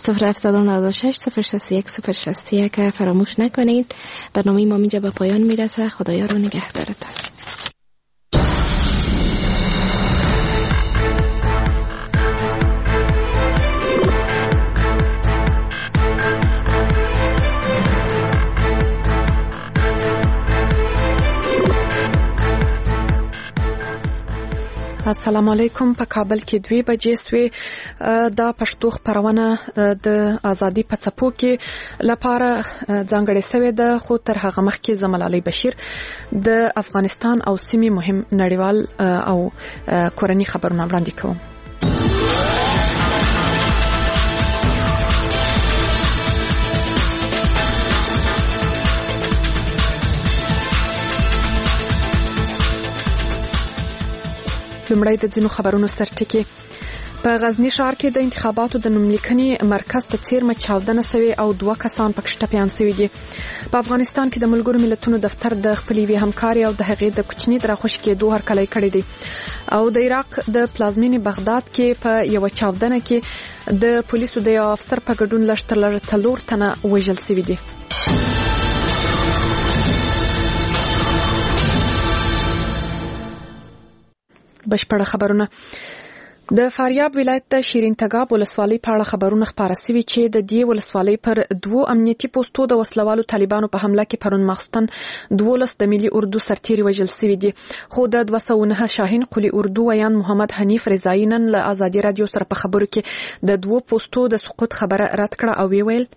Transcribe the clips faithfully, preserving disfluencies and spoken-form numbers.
صفر هفت نه شش صفر شصت یک صفر شصت یک فراموش نکنید. برنامه ما اینجا به پایان میرسه. خدایا رو نگهدارتان. السلام علیکم. په کابل کې دوی بجې سوې. دا پښتو خبرونه د ازادي په څپو کې لپاره ځانګړې سوې ده، خو تر هغه مخکې زمل علي بشیر د افغانستان او سیمې مهم نړیوال او کورني خبرونه وړاندې کوم. لومړی د ځینو خبرونو سرټکی. په غزنی ښار کې د انتخاباتو د نوملیکنې مرکز ته څیرمه چاودنه سوې او دوه کسان پکې ټپیان سوي دي. په افغانستان کې د ملګرو ملتونو دفتر د خپلې وی همکاري او د هغې د کوچني دراخوش کېدو هرکلی کړی دی. او د عراق د پلازمینې بغداد کې په یو چاودنه کې د پولیسو د یو افسر په ګډون لږ تر لږه څلور تنه وژل سوي دي. بشپړه خبرونه. د فاریاب ولایت د شیرین تګاب ولسوالۍ په اړه خبرونه خپاره سوي چې د دې ولسوالۍ پر دوو امنیتي پوسټو د وسلوالو طالبانو په حمله کې پرون ماخستن دولس د ملي اردو سرتیري وژل سوي دي. خو د دوه سوه نه شاهین قلی اردو ویان محمد حنیف رضایی نن له ازادي رادیو سره په خبرو کې د دوو پوسټو د سقوط خبره رد کړه او ویل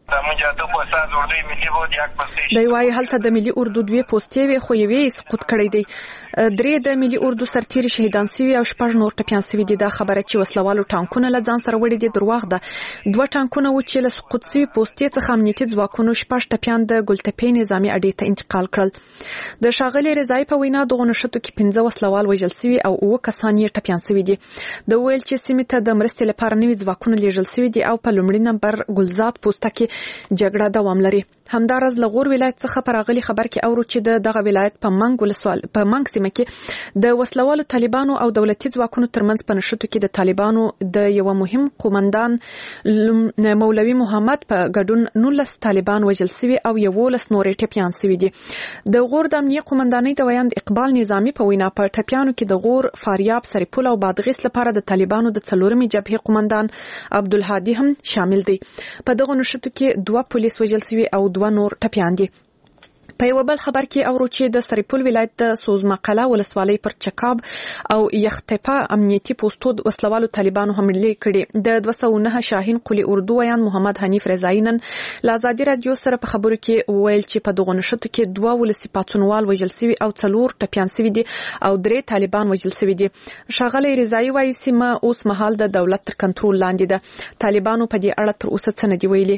دی وايي هلته د ملي اردو دوی پوسټې وي خو یوې سقوط کړی دی. درې د ملي اردو سرتیري شهیدان سوي او شپږ نور ټپیان سوي دي. دا خبره چې وسلوالو ټانکونه له ځان سره وړي دي دروغ ده. دوه ټانکونه و چې له سقوط سوي پوسټې څخه امنیتي ځواکونو شپږ ټپیان د ګلتپې نظامي اډې ته انتقال کړل. د ښاغلي رضایی په وینا دغه نښتو کې پنځه وسلوال وژل سوي او اووه کسان یې ټپیان سوي دي. د ویل چې سیمې ته د مرستې لپاره نوي ځواکونه لیږل سوي دي او په لومړي نمبر ګلزاد پوسټه کې جګړه دوام لري. همدارز لغور ولایت څخه پراغلي خبر کې اورو چې د دغه ولایت په منګ ولسوال په منګ سیمه کې د وسلوالو طالبانو او دولتي ځواکونو ترمنځ په نښتو کې د طالبانو د یو مهم قومندان مولوي محمد په ګډون نولس طالبان وژل سوي او یولس نورې ټپیان سوي دي. د غور د امنیه قومندانۍ د ویاند اقبال نظامی په وینا په ټپیانو کې د غور، فاریاب، سرپل او بادغیس لپاره د طالبانو د څلورمې جبهې قومندان عبدالهادي هم شامل دی. په دغه نښتو کې دوه پولیس وژل سوي او دوه نور ټپیان دي. په یو بل خبر کې اورو چې د سرپل ولایت د سوزمقله ولسوالۍ پر چکاب او یختپا امنیتي پوسټو وسلوالو طالبانو حملې کړې. د دوه سوه نه شاهین قلی اردو ویان محمد حنیف رضایی نن له ازادي رادیو سره په خبرو کې ویل چې په دغه نښتو کې دوه ولسي پاڅونوال وژل سوي او څلور ټپیان سوي دي او درې طالبان وژل سوي دي. ښاغلی رضایی وايي سیمه اوس مهال د دولت تر کنټرول لاندې ده. طالبانو په دې اړه تر اوسه څه نه دي ویلي.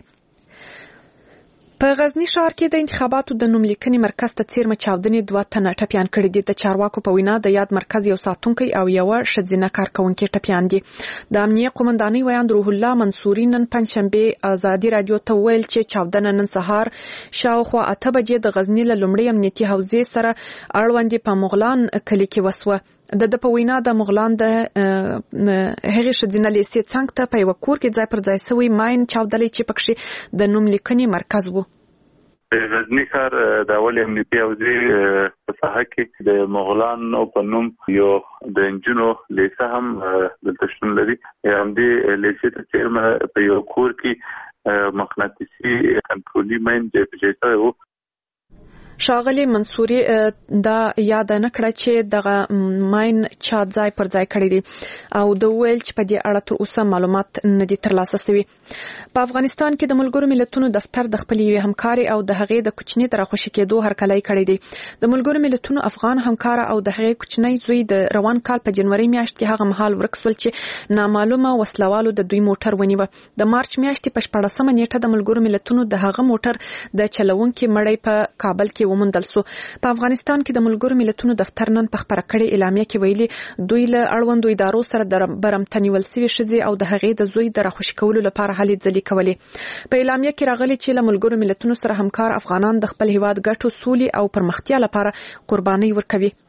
په غزنی ښار کې د انتخاباتو د نوملیکنې مرکز ته څیرمه چاودنې دوه تنه ټپیان کړي دي. د چارواکو په وینا د یاد مرکز یو ساتونکی او یو ښځینه کارکونکې ټپیان دي. د امنیه قومندانۍ ویاند روح الله منصوري نن پنځشنبه ازادي رادیو ته ویل چې چاودنه نن سهار شاوخوا اته بجې د غزنی له لومړۍ امنیتي حوزې سره اړوندې په مغلان کلي کې وسوه. د د په وینا د مغلان د هغې ښځینه لیسې څنګ ته په یوه کور کې ځای پر ځای سوی ماین چاودلی چې پکښې د نوملیکنې مرکز و. غزنی ښار د اول امنیتي حوزې په ساحه کې د مغلان په نوم یو د انجنونو لیسه هم دلته شتون لري. همدې لیسې ته څیرمه په یو کور کې مقناطیسي کنټرولي ماین ځای په ځای شوی و. ښاغلي منصوري دا یاد نه کړه چې دغه ماین چا ځای پر ځای کړی دی او د ویل چې په دې اړه تر اوسه معلومات نه دي ترلاسه شوي. په افغانستان کې د ملګرو ملتونو دفتر د خپلې یوې همکاري او د هغې د کوچني د راخوشي کېدو هرکلی کړی دی. د ملګرو ملتونو افغان همکاره او د هغې کوچنی زوی د روان کال په جنوري میاشت کې هغه مهال ورک شول چې نامعلومه وسلوالو د دوی موټر ونیوه. د مارچ میاشتې په شپاړسمه نیټه د ملګرو ملتونو د هغه موټر د چلونکي مړی په کابل کې وموندل سو. په افغانستان کې د ملګرو ملتونو دفتر نن په خبره کړې اعلامیه کې ویلي دوی له اړوندو ادارو سره د برمته نیول سوي ښځې او د هغې د زوی د راخوشي کولو لپاره هلې ځلې کولې. په اعلامیه کې راغلي چې له ملګرو ملتونو سره همکار افغانان د خپل هیواد ګټو، سولې او پرمختیا لپاره قرباني ورکوي.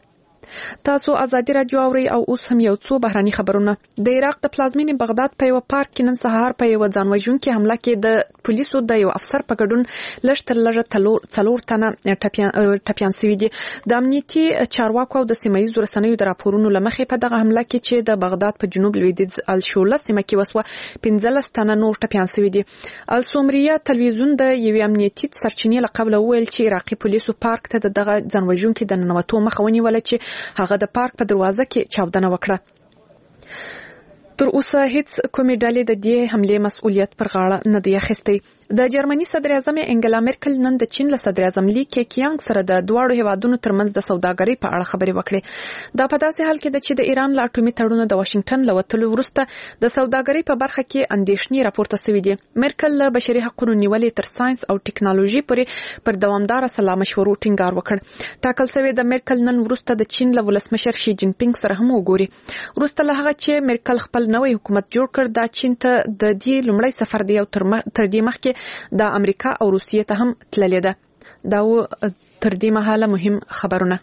تاسو ازادي رادیو اوري او اوس هم یو څو بهراني خبرونه. د عراق د پلازمینې بغداد په یو پارک کې نن سهار په یو ځانوژونکي حمله کې د پولیسو د یو افسر په ګډون لشتر لږه څلور تنه ټپيان شوي دي. د امنیتي چارواکو او د سیمایي رسنیو د راپورونو لمخې په دغه حمله کې چې د بغداد په جنوب لویدیځ الشوله سیمه کې وسوه پنځلس تنه نور ټپيان شوي دي. السومریه تلویزیون د یوې امنیتي سرچینې لقبل وویل چې عراقي پولیسو پارک ته دغه ځانوژونکي د ننوتو مخه ونیوله چې هغه د پارک په دروازه کې چاودنه وکړه. تر اوسه هیڅ کومې ډلې د دې حملې مسؤلیت پر غاړه نه دی اخیستی. د جرمني صدر اعظم انګلا مرکل نن د چین له صدر اعظم لی کېکیانګ سره د دواړو هیوادونو ترمنځ د سوداګرۍ په اړه خبرې وکړې. دا په داسې حال کې ده چې د ایران له اټومي تړون د واشنگټن له وتلو وروسته د سوداګرۍ په برخه کې اندېښنې راپورته شوې دي. مرکل له بشري حقوقو نیولې تر ساينس او ټیکنالوژي پورې پر دوامدار سلا مشورو ټینګار وکړ. ټاکل شوی د مرکل نن وروسته د چین له ولسمشر شي جین پینګ سره هم وګوري. وروسته له هغه چې مرکل خپل نوې حکومت جوړ کړ دا چین ته د دې لومړی سفر دی او تر دې مخکې د امریکا او روسیې ته هم تللې ده. دا و تر دې مهاله مهم خبرونه.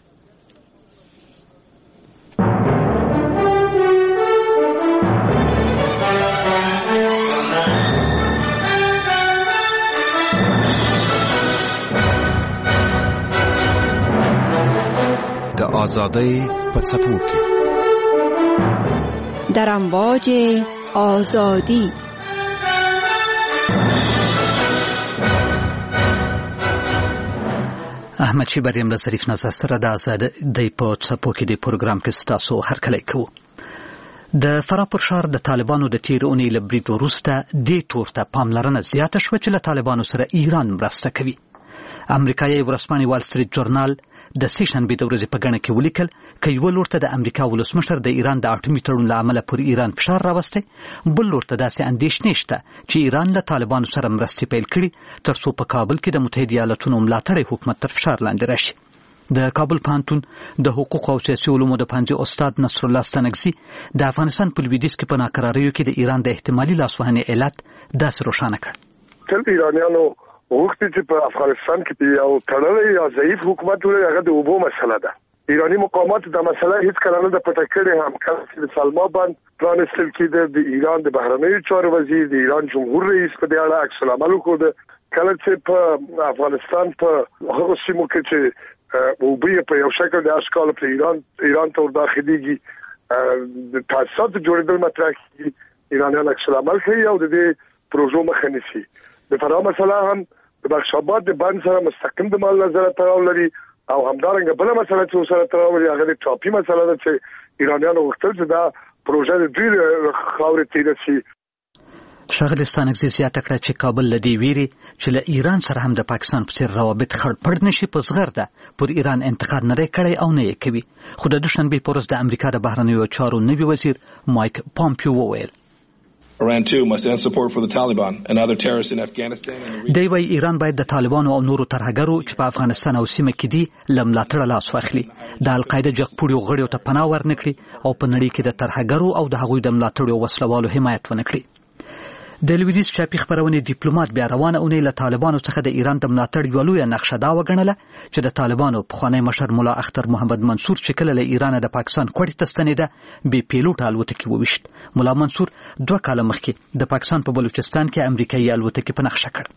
د آزادۍ په څپو کې در امواج آزادی. احمد شیبر یم له ظریف نازا سره د آزادۍ په څپو کې د پروګرام کې ستاسو هرکلی کوو. د فراه پر ښار د طالبانو د تېرې اونۍ له برید وروسته دې تور ته پاملرنه زیاته شوه چې له طالبانو سره ایران مرسته کوي. امریکایي ورځپاڼې وال سټریټ جورنال د سې شنبې د ورځې په ګڼه کې ولیکل که یوه لور ته د امریکا ولسمشر د ایران د اټومي تړون له امله پر ایران فشار راوستی، بل لور ته داسې اندېښنې شته چې ایران له طالبانو سره مرستې پیل کړي تر څو په کابل کې د متحده ایالاتونو ملاتړی حکومت تر فشار لاندې راشي. د کابل پوهنتون د حقوق او سیاسي علومو د پوهنځي استاد نصر الله ستانکزي د افغانستان په لویدیځ کې په ناقراریو کې د ایران د احتمالي لاسوهنې علت داسې روښانه کړ. تل ایرانیانو وغوښتل چې په افغانستان کې یو تړلی یا ضعیف حکومت ولري، هغه د اوبو مسله ده. ایرانی مقامات د مسله هیڅ کله نه د پټه کړې، هم کله چې د سلما بند پرانستل کېده د ایران د بهرنیو چارو وزیر د ایران جمهور رئیس په دې اړه عکس العمل وکړ. کله چې په افغانستان په هغه سیمو کې چې اوبه په یو شکل د اشکال په ایران ایران ته ورداخليږي د تاسیسات جوړېدل مطرح کیږي، ایرانیان عکس العمل کوي او د دې پروژو مخه نیسي. د فراه مسله هم د بخشاباد د بند سره مستقیم د مال نظر تړاو لري او همدارنګه بل مسله چې سره تړاو لري هغه د ټاپي مسله ده چې ایرانیانو وغوښتل چې دا پروژه د دوی خاورې تیر شي. ښاغلي ستانکزي زیاته کړه چې کابل له دې ویري چې له ایران سره هم د پاکستان په څیر روابط خړپړ نشي په زغرده پر ایران انتقاد نه کړی او نه یې کوي. خو د دوشنبې په ورځ د امریکا د بهرنیو چارو نوي وزیر مایک پامپیو وویل Iran too must end support for the Taliban and other terrorists in Afghanistan. دی وی ایران باید د طالبانو او نورو ترهګرو چې په افغانستان او سیمه کې دي له ملاتړه لاس واخلي، د القاعده جګپوړیو غړیو ته پناه ورنکړي او په نړۍ کې د ترهګرو او د هغوی د ملاتړو وسلوالو حمایت ونکړي. د لویدیځ چاپی خبرونې ډیپلوماټ بیا روانه اونۍ له طالبانو څخه د ایران د ملاتړ یوه لویه نقشه دا وګڼله چې د طالبانو پخوانی مشر ملا اختر محمد منصور چې کله له ایرانه د پاکستان کوټې ته ستنېده بې پیلوټه الوتکې وویشت. ملا منصور دوه کاله مخکې د پاکستان په بلوچستان کې امریکایي الوتکې په نقشه کړ.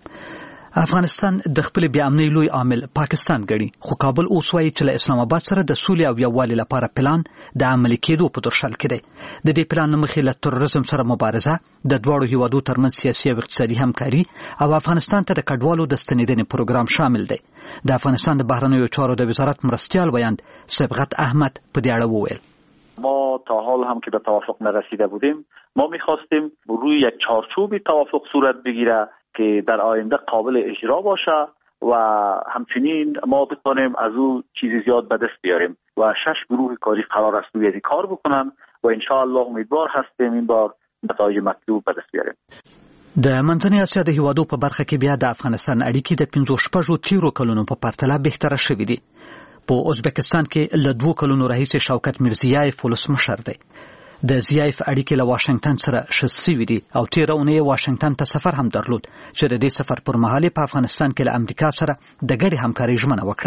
افغانستان د خپل بیا امنۍ لوی عامل پاکستان ګڼي، خو کابل اوس وایي چې له اسلام آباد سره د سولې او یووالي لپاره پلان د عملي کېدو په درشل کې دی. د دې پلان له مخې له تروریزم سره مبارزه، د دواړو هیوادو ترمنځ سیاسي او اقتصادي همکاري او افغانستان ته د کډوالو د ستنېدنې پروګرام شامل دی. د افغانستان د بهرنیو چارو د وزارت مرستیال ویاند صبغت احمد په دې اړه وویل ما تا حال هم که به توافق نرسیده بودیم، ما می‌خواستیم روی یک چارچوبی توافق صورت بگیره که در آینده قابل اجرا باشه و همچنین ما بتونیم از او چیزی زیاد به دست بیاریم و شش گروه کاری قرار است روی این کار بکنن و ان شاء الله امیدوار هستیم این بار نتایج مطلوب به دست بیاریم. د منځنۍ اسیا د هیوادو په برخه کې بیا د افغانستان اړیکې د پنځو شپږو تیرو کلونو په پرتله بهتره شوې دي. په ازبکستان کې له دوه کلونو راهیسې شوکت میرزیایف ولسمشر دی. د زیایف اړیکې له واشنگټن سره ښه سوي دي او تېره اونۍ واشنګټن ته سفر هم درلود چې د دې سفر پر مهال په افغانستان کې له امریکا سره د ګډې همکارۍ ژمنه وکړه.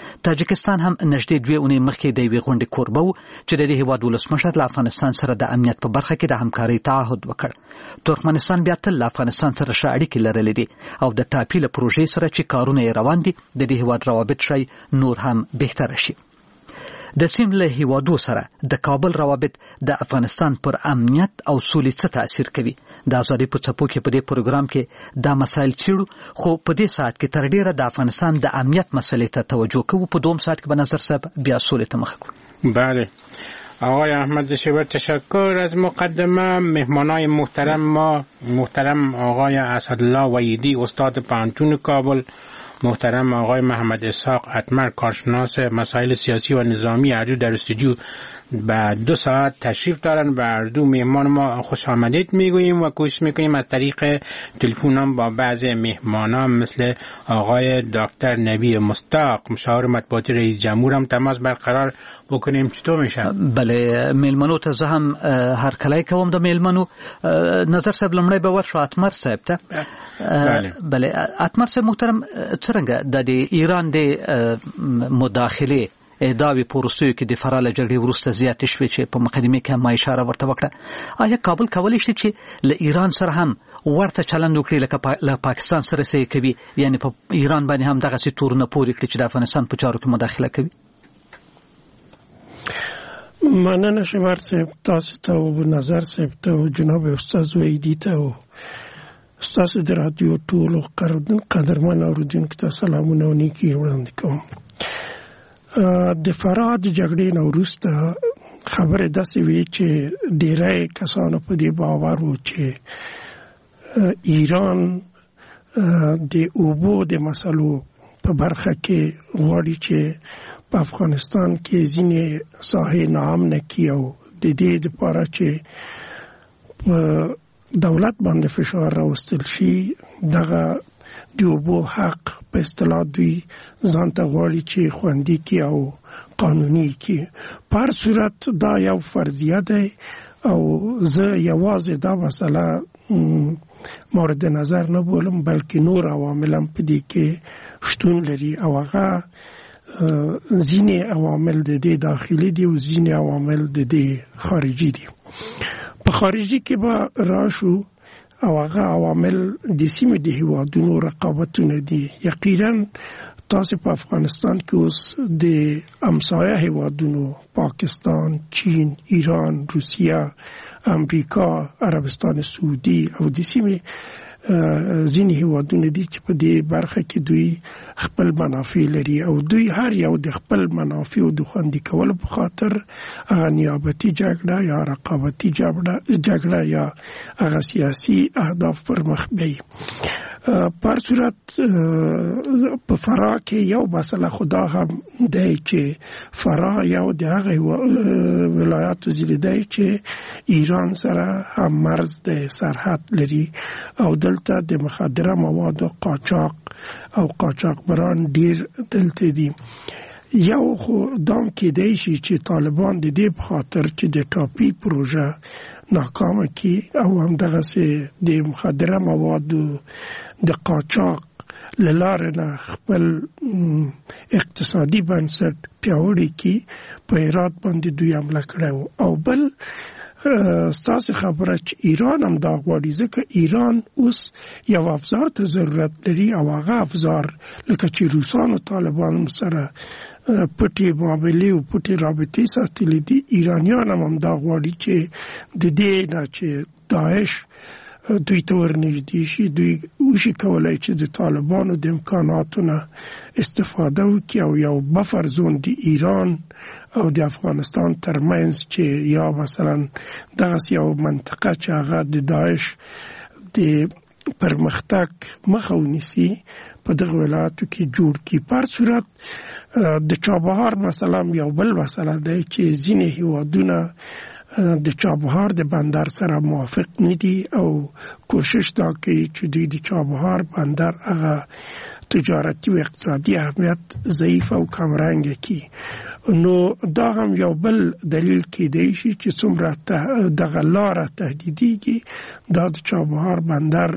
تاجکستان هم نږدې دوه اونۍ مخکې د یوې غونډې کوربه و چې د دې هیواد ولسمشر له افغانستان سره د امنیت په برخه کې د همکارۍ تعهد وکړ. ترکمنستان بیا تل له افغانستان سره ښه اړیکې لرلې دي او د ټاپي له پروژې سره چې کارونه یې روان دي د دې هیواد روابط شي نور هم بهتر شي. د سیمې له هیوادو سره د کابل روابط د افغانستان پر امنیت او سولې څه تاثیر کوي؟ د ازادي په څپو کې په دې پروګرام کې دا مسایل چیرو، خو په دې ساعت کې تر ډیره د افغانستان د امنیت مسلې ته توجه کوو. په دوم ساعت کې به نظر صاحب بیا سولې ته مخ کړو. بله آقای احمد شیبر تشکر از مقدمه. مهمانای محترم ما محترم آقای اسدالله وحیدی استاد پانتون کابل، محترم آقای محمد اسحاق اتمر کارشناس مسائل سیاسی و نظامی اردو در استودیو به دو ساعت تشریف دارن. به اردو مهمان ما خوش آمدید میگوییم و کوشش میکنیم از طریق تلفن هم با بعض مهمانان مثل آقای دکتر نبی مستاق مشاور مطبوعاتی رئیس جمهور هم تماس برقرار بکنیم. چطور میشه؟ بله میلمنو ته زه هم هر کله کوم د میلمنو نظر صاحب لمړی به ورشو اتمر صاحب ته. بله بله اتمر صاحب محترم څنګه د ایران د مداخله ادعاوې په وروستیو کې د فراه له جګړې وروسته زیاتې شوې چې په مقدمه کې ما اشاره ورته وکړه. آیا کابل کولی شي چې له ایران سره هم ورته چلند وکړي لکه له پاکستان سره څه کوي، یعنی په ایران باندې هم دغسې تورونه پورې کړي چې د افغانستان په چارو کې مداخله کوي؟ مننه شمار صاحب، تاسو ته او نظر صاحب ته او جناب استاد وحیدي ته او ستاسو د رادیو ټولو قدرمن اورېدونکو ته سلامونه او نیکي وړاندې کوم. د فراه د جګړې نه وروسته خبره داسې وي چې ډېری کسانو په دې باور و چې ایران د اوبو د مسلو په برخه کې غواړي چې په افغانستان کې ځینې ساحې ناامنه کړي او د دې لپاره چې په دولت باندې فشار راوستل شي، دغه د اوبو حق په اصطلاح دوی ځان ته غواړي چې خوندي کړي او قانوني کړي. په هر صورت دا یو فرضیه دی او زه یوازې دا مسله مورد نظر نه بولم بلکې نور عوامل هم په دې کې شتون لري او هغه ځینې عوامل د دې داخلي دي او ځینې عوامل د دې خارجي دي. په خارجي کې به راشو او هغه عوامل د سیمې د هیوادونو رقابتونه دي. یقینا تاسو په افغانستان کې اوس د همسایه هیوادونو پاکستان، چین، ایران، روسیه، امریکا، عربستان سعودي او د سیمې ځینې هیوادونه دي چې په دې برخه کې دوی خپل منافع لري او دوی هر یو د خپل منافع د خوندي کولو په خاطر نیابتي جګړه یا رقابتي جګړه یا هغه سیاسي اهداف پر مخ بیایي. په هر صورت په فراه کې یو مسله خدا هم دی چې فراه یو د هغه ولایاتو ضلع دی چې ایران سره هم مرز د سرحد لري او دلته د مخدره موادو قاچاق او قاچاقبران ډیر دلته دي. یو خو دام کېدای شي چې طالبان د دې په خاطر چې د ټاپي پروژه ناکامه کی او هم دغسې د مخدره موادو د قاچاق له لارې نه خپل اقتصادي بنسټ پیاوړی کی په هرات باندې دوی حمله کړی او بل ستاسو خبره چې ایران هم دا غواړي ځکه ایران اوس یو افزار ته ضرورت لري او هغه افزار لکه چې روسانو طالبان سره پټي معاملې او پټي رابطې ساتلې دي، ایرانیان هم دا غواړي چې د دې نه چې داعش دوی ته ورنږدې شي، دوی وشي کولای چې د طالبانو د امکاناتو نه استفاده وکړي او یو بفر زون د ایران او د افغانستان ترمنځ چې یا مثلا دغسې یو منطقه چې هغه د داعش د پرمختګ مخه ونیسي په دغه ولایاتو کې جوړ کړي. په هر صورت د چابهار مثلا یو بل مسله دی چې ځینې هیوادونه د چابهار د بندر سره موافق نه دي او کوشش دا کوي چې دوی د چابهار بندر هغه تجارتي او اقتصادي اهمیت ضعیف او کمرنګ کړي. نو دا هم یو بل دلیل کېدای شي چې څومره دغه لاره تهدیدېږي دا د چابهار بندر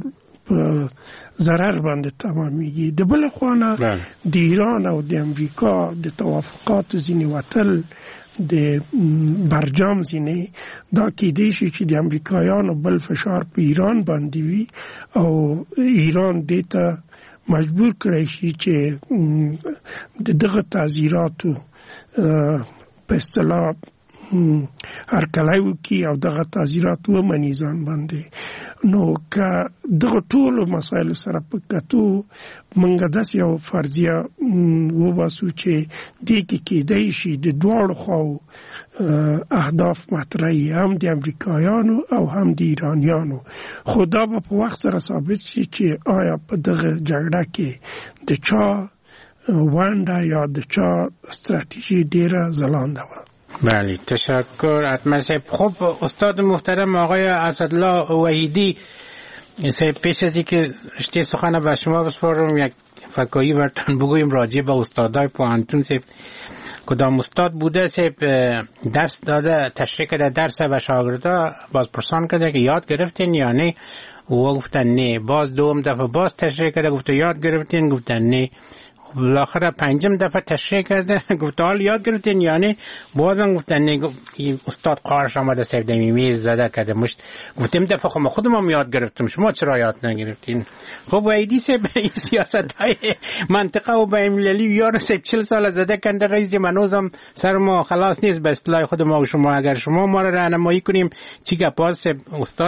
په ضرر باندې تمامېږي. د بل خوانه د ایران او د امریکا د توافقاتو ځینې وتل د برجام ځینې دا کېدای شي چې د امریکایانو بل فشار په ایران باندې وي او ایران دې ته مجبور کړی شي چې د دغه تعزیراتو په اصطلاح هرکلی وکړي او دغه تعزیرات ومني ځان باندې. نو که دغه ټولو مسایلو سره په کتو موږ داسې یو فرضیه وباسو چې دې کې کېدای شي د دواړو خواو اهداف مطرحي، هم د امریکایانو او هم د ایرانیانو. خو دا به په وخت سره ثابت شي چې آیا په دغه جګړه کې د چا ونډه یا د چا استراتیژی ډیره ځلانده وه. بله تشکر اتمر صاحب. خب استاد محترم آقای اسدالله وحیدی صاحب، پیش از اینکه رشته سخن به شما بسپارم یک فکایی برتون بگویم راجع به استادای پوهنتون صاحب. کدام استاد بوده صاحب درس داده تشریح کرده درس و شاگردا باز پرسان کرده که یاد گرفتین یا نه؟ و گفتن نه. باز دوم دفعه باز تشریح کرده گفته یاد گرفتین؟ گفتن نه. بالاخره پنجم دفعه تشریح کرده گفت حال یاد گرفتین یعنی؟ بازم گفتن نه. استاد قارش آمده صاحب دمی میز زده کرده مشت. گفتیم دفعه خب خودم هم یاد گرفتم، شما چرا یاد نگرفتین؟ خب وحیدی صاحب این سیاست های منطقه و بین المللی یار صاحب چل سال زده کنده رئیس جمهورم سر ما خلاص نیست به اصطلاح خود ما و شما. اگر شما ما را راهنمایی کنیم چی گپاست صاحب استاد؟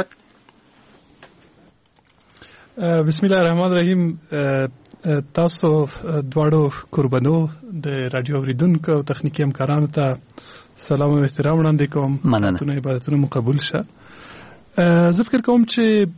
بسم الله الرحمن الرحیم. تاسو دواړو قربانو د رادیو اوریدونکو او تخنیکی همکارانو ته سلام او احترام وړاندې کوم. مننه. تونه عبادتونه مقبول شه. زه فکر کوم چې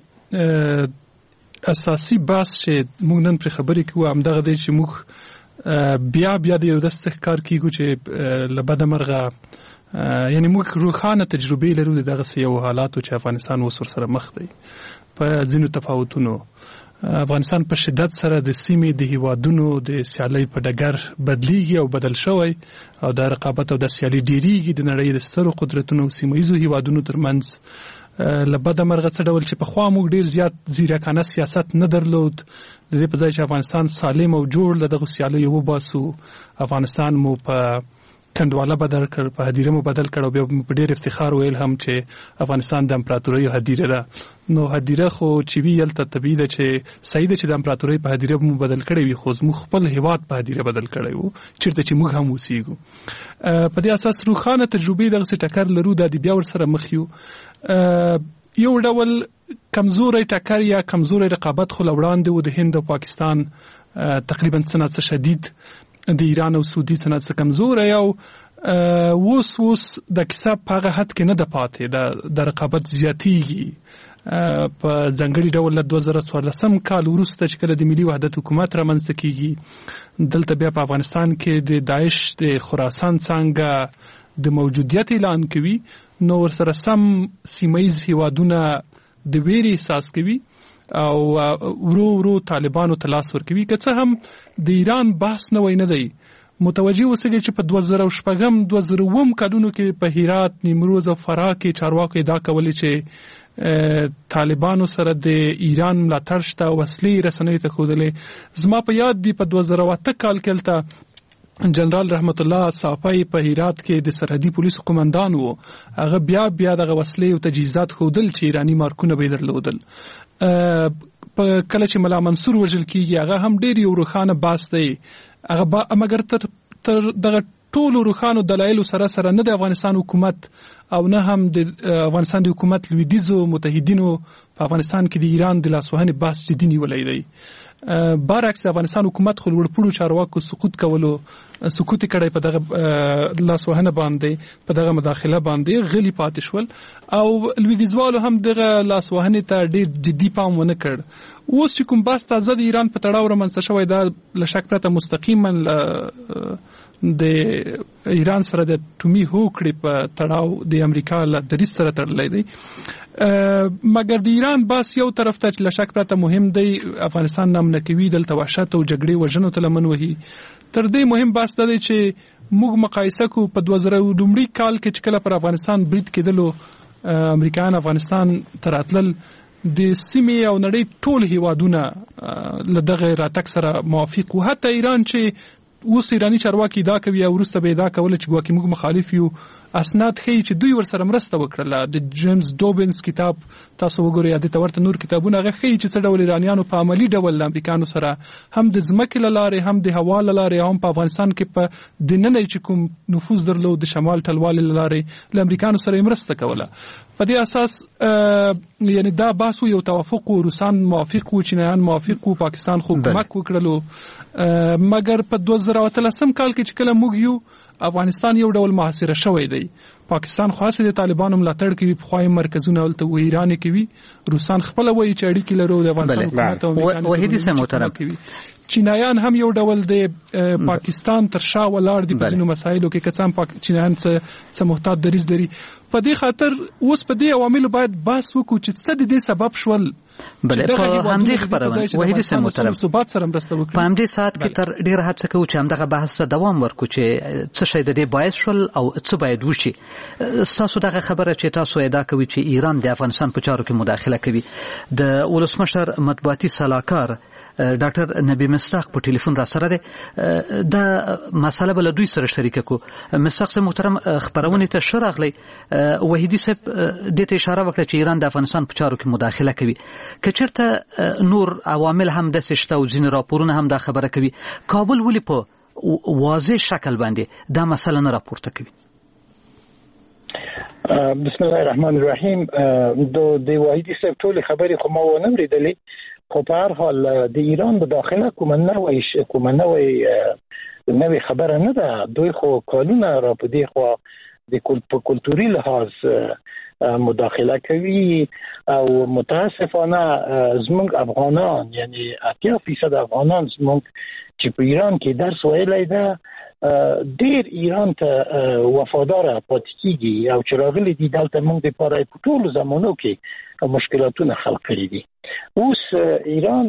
اساسي بحث چې موږ نن پر خبرې کوو همدغه دی چې موږ بیا بیا د یو داسې کار کیږو چې له بده مرغه یعنی موږ روښانه تجربې لرو د دغه یو حالاتو چې افغانستان اوس ورسره مخ دی په ځینو تفاوتونو. افغانستان په شدت سره د سیمې د هیوادونو د سیالۍ په ډګر بدلیږي او بدل شوی او د رقابت او د سیالۍ ډیریږي د نړۍ د سترو قدرتونو او سیمه‌ییزو هیوادونو ترمنځ. له بده مرغه څه ډول چې پخوا موږ ډیر زیات ځیرکانه سیاست نه درلود، د دې په ځای چې افغانستان سالم او جوړ له دغه سیالیو وباسو، افغانستان مو په کنډواله بدل کړ، په هدیره مو بدل کړ او بیا په ډیر افتخار ویل هم چې افغانستان د امپراتورۍ هدیره ده. نو هدیره خو چې وی یلته طبیعي ده چې صحیح ده چې د امپراتورۍ په هدیره مو بدل کړی وي، خو موږ خپل هیواد په هدیره بدل کړی وو چیرته چې موږ هم اوسېږو. په دې اساس روښانه تجربې دغه څه ټکر لرو د بیا ور سره مخ یو. یو ډول کمزوري ټکر یا کمزوري رقابت خو لوړاندې و د هند او پاکستان تقریبا څه شدید د ایران او سعودي څخه څه کمزوري او ووس ووس د کیسه په هغه حد کې نه ده پاتې، د رقابت زیاتیږي. په ځانګړي ډول له دوه زره څوارلسم کال وروسته چې کله د ملي وحدت حکومت رامنځته کیږي، دلته بیا په افغانستان کې د داعش د خراسان څنګه د موجودیت اعلان کوي، نو ورسره سم سیمه‌ییز هیوادونه د ویرې احساس کوي او ورو ورو طالبانو ته لاس ورکوي. که څه هم د ایران بحث نه وای نه دی متوجه اوسئ چې په دوه زره شپږم دوه زره اووم کلونو کې په هرات، نیمروز او فراه کې چارواکو ادعا کولې چې طالبانو سره د ایران ملاتړ شته او وسلې رسنیو ته ښودلې. زما په یاد دی په دوه زره اته کال کې هلته جنرال رحمت الله صافی په هرات کې د سرحدي پولیسو قومندان و، هغه بیا بیا دغه وسلې او تجهیزات ښودل چې ایرانی مارکونه به درلودل. په کله چې ملا منصور وژل کیږي هغه هم ډېر یو روښانه بحث دی، هغه مګر تر دغه ټولو روښانو دلایلو سره سره نه د افغانستان حکومت او نه هم د افغانستان د حکومت لویدیځو متحدینو په افغانستان کې د ایران د لاسوهنې بحث جدي نیولی دی. برعکس افغانستان حکومت خو لوړپوړو چارواکو سقوط کولو سقوط کړی په دغه لاسوهنه باندې، په دغه مداخله باندې غلی پاتې شول او لویدیځوالو هم دغه لاسوهنې ته ډېر جدي پام ونه کړ. اوس چې کوم بحث تازه د ایران په تړاو رامنځته شوی دا له شک پرته مستقیما د ایران سره د اټومي هوکړې په تړاو د امریکا له دریځ سره تړلی دی. مګر د ایران بحث یو طرف ته له شک پرته مهم دی، افغانستان نامنه کوي، دلته وحشت او جګړې وژنو ته لمن وهي. تر دې مهم بحث دا دی چې موږ مقایسه کوو په دوه زره لومړي کال کې چې کله پر افغانستان برید کېدلو، امریکایان افغانستان ته راتلل، د سیمې او نړۍ ټول هیوادونه له دغه راتګ سره موافق وو. حتی ایران چې اوس ایرانی چارواکي دا کوي او وروسته به دا کول چې ګواکې موږ مخالف یو، اسناد ښیي چې دوی ورسره مرسته وکړله. د جیمز ډوبنز کتاب تاسو وګورئ، یا د تورته نور کتابونه هغه ښیي چې څه ډول ایرانیانو په عملي ډول له امریکانو سره هم د ځمکې له لارې هم د هوا له لارې هم په افغانستان کې په دننه چې کوم نفوذ درلود د شمال ټلوالې له لارې له امریکانو سره مرسته کوله. په دې اساس یعنی دا بحث یو توافق و، روسان موافق و، چینایان موافق و، پاکستان خو کمک وکړلو. مګر په دوه زره اتلسم کال کې چې کله موږ یو افغانستان یو ډول محاصره شوی دی، پاکستان خاصه د طالبانو ملاتړ کوي، په خوای مرکزونه ولته و ایران کوي، روسان خپل وایي چې اړیکې لرو د افغانستان حکومت او امریکا وحیدی سه محترم کوي. چینایان هم یو ډول د پاکستان تر شا ولاړ دي په ځینو مسایلو کې، کڅام پاک چینایان څه محتاط دریځ لري. په دې خاطر اوس په دې عواملو باید بحث وکړو چې څه د دې سبب شول. بله په همدې خبرونه وحیدی سه محترم ثبات سره مرسته وکړي. په همدې ساعت کې تر ډیر هڅه کوو چې همدغه بحث ته دوام ورکړو چې څه شی د دې باعث شول او څه باید وشي. تاسو دغه خبره چې تاسو ادعا کوي چې ایران د افغانستان په چارو کې مداخله کوي، د ولسمشر مطبوعاتي سلاکار ډاکټر نبی مصداق په ټلیفون را سره ده، دا مسله بل دوی سره شریک کو. مصداق صاحب محترم خبرونه ته شرغلی وحیدی صاحب د ته اشاره وکړه چې ایران د افغانستان په چارو کې مداخله کوي. کچرته نور عوامل هم د سشته او ځین راپورونه هم دا خبره کوي، کابل ولې په واضح شکل باندې دا مسله نه راپورته کوي؟ بسم الله الرحمن الرحیم. د د وحیدی صاحب ټول خبرې خو ما و نه وریدلې، خو په هر حال د ایران په داخله کوم نوې کوم نوې نوې خبره نه ده. دوی خو کلونه را په دې خو د په کلتوري لحاظ مداخله کوي او متاسفانه زموږ افغانان یعنی اتیا فیصد افغانان زموږ چې په ایران کې درس ویلی ده ډیر ایران ته وفادار پاتې کیږي او چې راغلي دي دلته موږ د پاره په ټولو زمانو کې مشکلاتونه خلق کړي دي. اوس ایران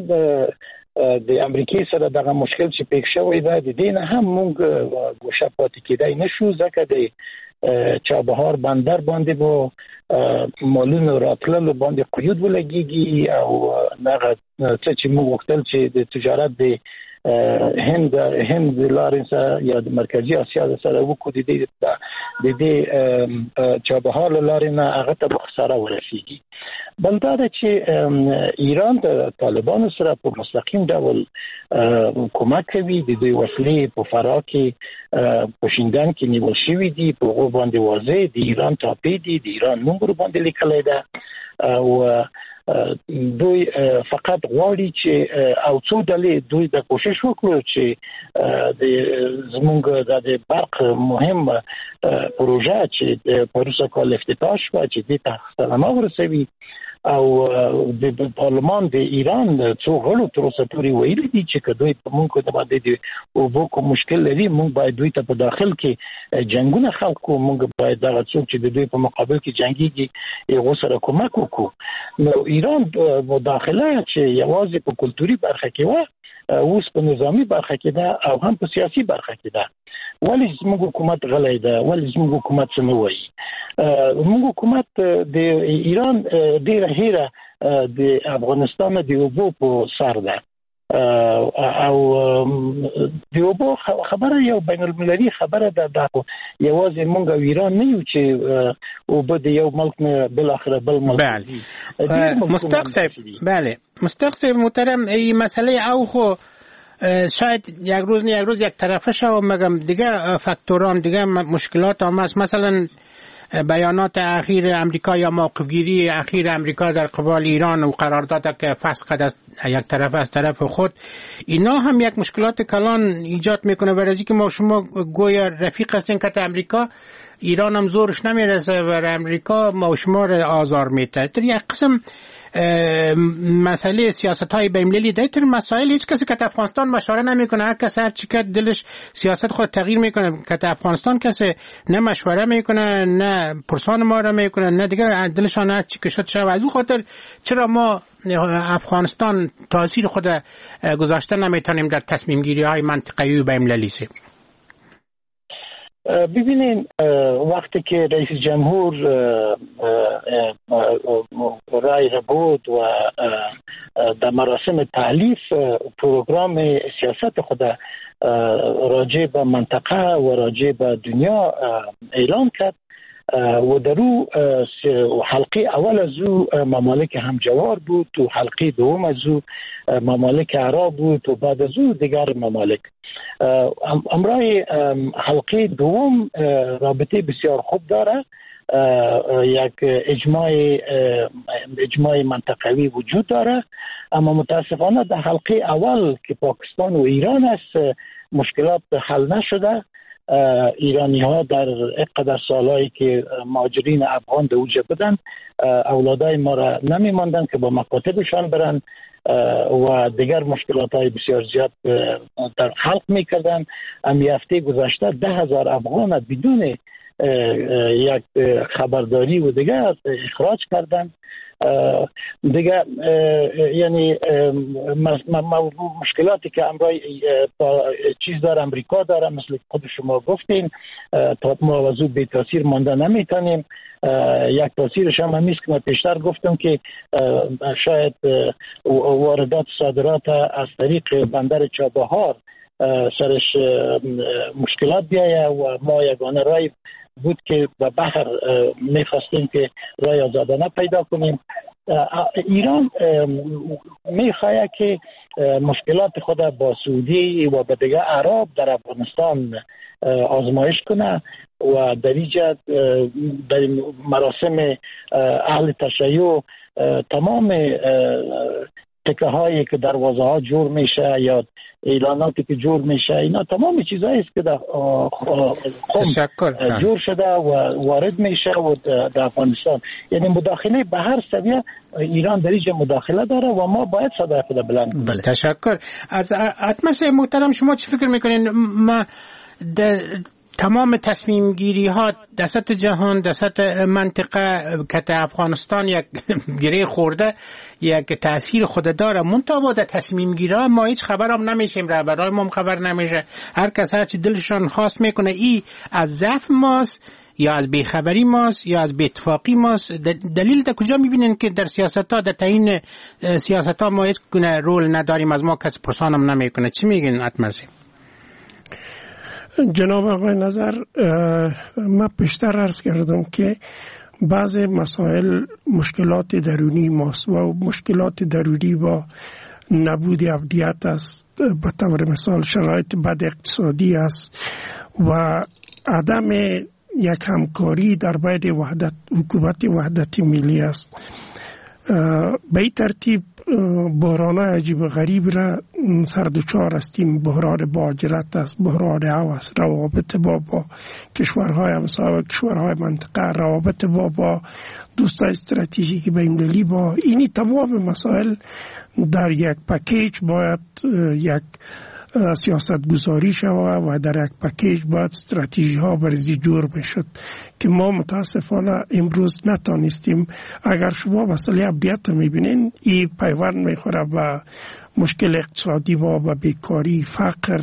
د امریکای سره دغه مشکل چې پېښ شوی دی د دې نه هم موږ ګوشه پاتې کېدای نشو، ځکه د چابهار بندر باندې بو مالونو راتللو باندې قیود ولګيږي او هغه څه چې موږ وکړل چې د تجارت د هند هند لارنسا یا د مرکزی اسیا سره وکړو د دې د دې چابهار لارنه هغه ته خساره ورسیږي. بل دا چې ایران د طالبانو سره په مستقیم ډول کومک کوي، د دوی وسلې په فراه کې په شینډان کې نیول شوې دي، په هغه باندې واضح د ایران ټاپې دي، د ایران نوم باندې لیکل دی او دوی فقط غواړي چې او څو ډلې دوی د کوشش وکړو چې د زمونږ د برق مهم پروژه چې د پروسه کال افتتاح شو چې د تخصصنامه ورسوي او د پارلمان د ایران څو غړو تر اوسه پورې ویلي دي چې دوی په موږ د باندې د اوبو کوم مشکل لري، موږ باید دوی ته په داخل کې جنگونه خلق کو، موږ باید دغه څوک چې د دوی په مقابل کې جنگيږي یو سره کومک وکړو. نو ایران مداخله چې یوازې په کلتوري برخه کې و اوس په نظامی برخه کې ده او هم په سیاسي برخه کې ده. ولی زموږ حکومت غلی ده، ولی زموږ حکومت څه نه وایي. زموږ حکومت د ایران ډیره هیره د افغانستان د اوبو په سر ده او د اوبو خبره یو بین المللي خبره ده، دا یوازې موږ او ایران نه یو چې اوبه د یو ملک نه بل اخره بل ملک. بله مصداق صاحب، بله مصداق صاحب محترم، این مسئله او خو شاید یک روز نه یک روز یک طرفه شو، مگم دیگه فاکتوران دیگه مشکلات هم هست. مثلا بیانات اخیر امریکا یا موقفگیری اخیر امریکا در قبال ایران و قرارداد که فسخ از یک طرف از طرف خود، اینا هم یک مشکلات کلان ایجاد میکنه، برای اینکه ما شما گویا رفیق هستین که امریکا ایران هم زورش نمیرسه و امریکا ما شما را آزار میده. در یک قسم مسئله سیاست های بین‌المللی در این مسائل هیچ کسی که افغانستان مشوره نمیکنه، هر کس هر چی که دلش سیاست خود تغییر میکنه. که افغانستان کسی نه مشوره میکنه نه پرسان ما را میکنه نه دیگه دلشان هر چی که شد شد. از اون خاطر چرا ما افغانستان تاثیر خود گذاشته نمیتونیم در تصمیم گیری های منطقه‌ای و بین‌المللی؟ ببینین وقتی که رئیس جمهور رای را بود و در مراسم تحلیف پروگرام سیاست خود راجع به منطقه و راجع به دنیا اعلان کرد و در او حلقه اول از او ممالک همجوار بود و حلقه دوم از او ممالک عرب بود و بعد از او دیگر ممالک. امرای حلقه دوم رابطه بسیار خوب داره، یک اجماع اجماع منطقوی وجود داره، اما متاسفانه در حلقه اول که پاکستان و ایران است مشکلات حل نشده. ایرانی ها در اقدر سالهایی که مهاجرین افغان در اوجه بودن اولادای ما را نمی ماندن که با مکاتبشان برن و دیگر مشکلات های بسیار زیاد در خلق می کردن. امی هفته گذشته ده هزار افغان بدون یک خبرداری و دیگر اخراج کردن. دیگه یعنی مشکلاتی که امرای چیز داره امریکا داره مثل خود شما گفتین تا ما وضو بی تاثیر مانده نمیتونیم. یک تاثیرش هم همیست که من پیشتر گفتم که شاید واردات صادرات از طریق بندر چابهار سرش مشکلات بیایه و ما یگانه رای بود که به بحر میخواستیم که رای آزادانه پیدا کنیم. ایران میخواهد که مشکلات خود با سعودی و با دیگر عرب در افغانستان آزمایش کنه و در اینجا در مراسم اهل تشیع تمام تکه هایی که دروازه ها جور میشه یا اعلاناتی که جور میشه اینا تمام چیزایی است که در خم جور شده و وارد میشه و در افغانستان یعنی مداخله به هر سویه ایران در اینجا مداخله داره و ما باید صدای خود بلند کنیم. بله تشکر. از اتمس محترم شما چی فکر میکنین؟ ما در تمام تصمیم گیری ها دست جهان دست منطقه که افغانستان یک گره خورده یک تأثیر خود داره منتها با تصمیم گیری ها ما هیچ خبر هم نمیشیم، رهبرای ما خبر نمیشه، هر کس هر چی دلشان خواست میکنه. ای از ضعف ماست یا از بیخبری ماست یا از بی‌اتفاقی ماست؟ دلیل در کجا میبینین که در سیاست ها در تعیین سیاست ها ما هیچ گونه رول نداریم، از ما کسی پرسان هم نمیکنه؟ چی میگین اتمرسی؟ جناب آقای نظر، من پیشتر عرض کردم که بعض مسائل مشکلات درونی ماست و مشکلات درونی با نبود امنیت است، به طور مثال شرایط بد اقتصادی است و عدم یک همکاری در بین وحدت حکومت وحدت ملی است. به این ترتیب بحران‌های عجیب غریب را سردوچار هستیم. بحران مهاجرت است، بحران هوس، روابط با با کشورهای همسایه و کشورهای منطقه، روابط با با دوستای استراتژیک بین‌المللی. با اینی تمام مسائل در یک پکیج باید یک سیاست گذاری شود و در یک پکیج باید استراتژی ها برزی جور بشد که ما متاسفانه امروز نتانستیم. اگر شما مسئله امنیت میبینین این پیوند میخوره به مشکل اقتصادی و به بیکاری، فقر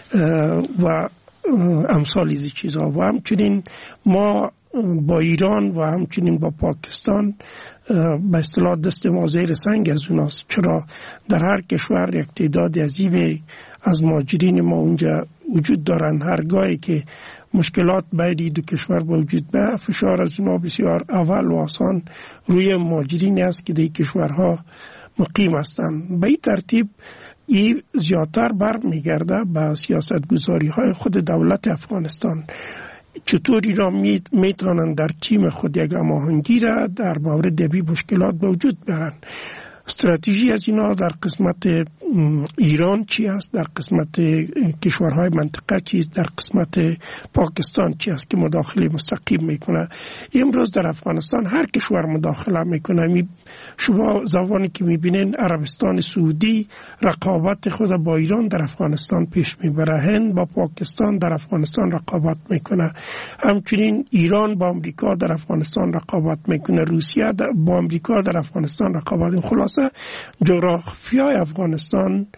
و امثال از چیزها و همچنین ما با ایران و همچنین با پاکستان به اصطلاح دست ما زیر سنگ از اوناست، چرا در هر کشور یک تعداد عظیمی از مهاجرین ما اونجا وجود دارن. هرگاهی که مشکلات بین دو کشور وجود به فشار از اونا بسیار اول و آسان روی مهاجرین است که در کشورها مقیم هستند. به این ترتیب این زیادتر برمیگرده به سیاست گذاری های خود دولت افغانستان. چطور ایران میتونن در تیم خود یک هماهنگی را در مورد این مشکلات به وجود بیارن. استراتژی از اینا در قسمت ایران چی است، در قسمت کشورهای منطقه چی است، در قسمت پاکستان چی است که مداخله مستقیم میکنه. امروز در افغانستان هر کشور مداخله میکنه. شما زمانی که میبینین عربستان سعودی رقابت خود با ایران در افغانستان پیش میبره، هند با پاکستان در افغانستان رقابت میکنه، همچنین ایران با امریکا در افغانستان رقابت میکنه، روسیه با امریکا در افغانستان رقابت میکنه. خلاصه جغرافیای افغانستان